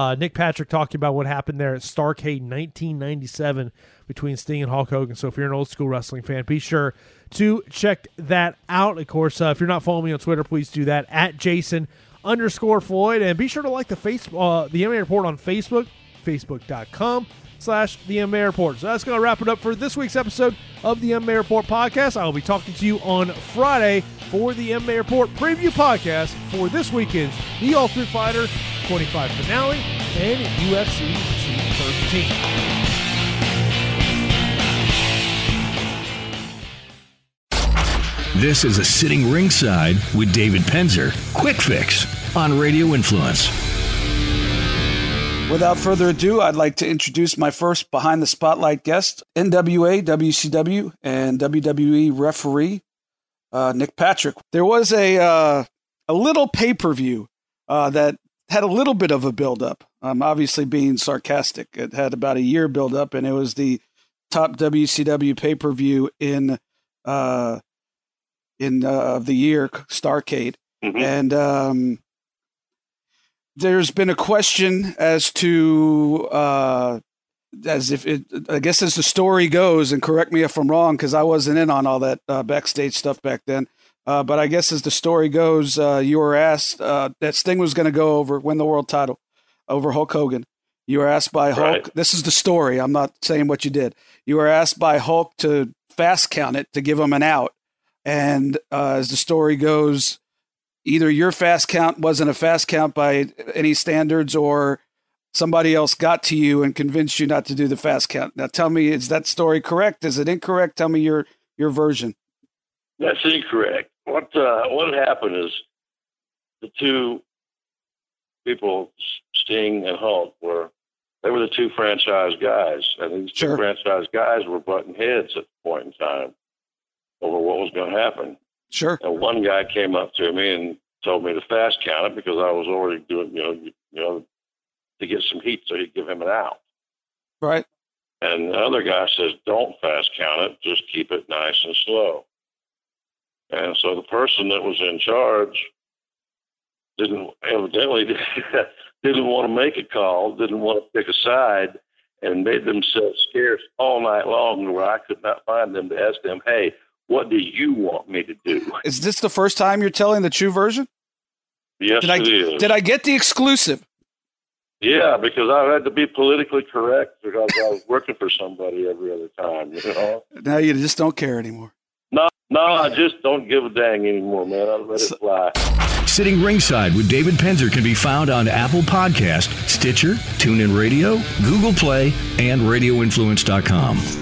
what happened there at Starrcade 1997 between Sting and Hulk Hogan. So if you're an old school wrestling fan, be sure to check that out. Of course, if you're not following me on Twitter, please do that at Jason_Floyd, and be sure to like the MMA Report on Facebook, facebook.com/the MMA Report. So that's going to wrap it up for this week's episode of the MMA Report podcast. I will be talking to you on Friday for the MMA Report preview podcast for this weekend's The Ultimate Fighter 25 finale and UFC 213. This is a Sitting Ringside with David Penzer. Quick Fix on Radio Influence. Without further ado, I'd like to introduce my first Behind the Spotlight guest, NWA, WCW, and WWE referee, Nick Patrick. There was a little pay-per-view that had a little bit of a build-up. I'm obviously being sarcastic. It had about a year build-up, and it was the top WCW pay-per-view in the year, Starrcade. Mm-hmm. And there's been a question as to, I guess as the story goes, and correct me if I'm wrong, because I wasn't in on all that backstage stuff back then, but I guess as the story goes, you were asked that Sting was going to win the world title over Hulk Hogan. You were asked by Hulk, right. This is the story, I'm not saying what you did. You were asked by Hulk to fast count it to give him an out. And as the story goes, either your fast count wasn't a fast count by any standards, or somebody else got to you and convinced you not to do the fast count. Now tell me, is that story correct? Is it incorrect? Tell me your version. That's incorrect. What happened is the two people, Sting and Hulk, were the two franchise guys. And these two franchise guys were butting heads at the point in time over what was going to happen. Sure. And one guy came up to me and told me to fast count it because I was already doing, to get some heat so he'd give him an out. Right. And the other guy says, don't fast count it, just keep it nice and slow. And so the person that was in charge didn't want to make a call, didn't want to pick a side, and made themselves scarce all night long where I could not find them to ask them, hey, what do you want me to do? Is this the first time you're telling the true version? Yes, it is. Did I get the exclusive? Yeah, because I had to be politically correct because I was working for somebody every other time, you know? Now you just don't care anymore. No, I just don't give a dang anymore, man. I let it fly. Sitting Ringside with David Penzer can be found on Apple Podcast, Stitcher, TuneIn Radio, Google Play, and RadioInfluence.com.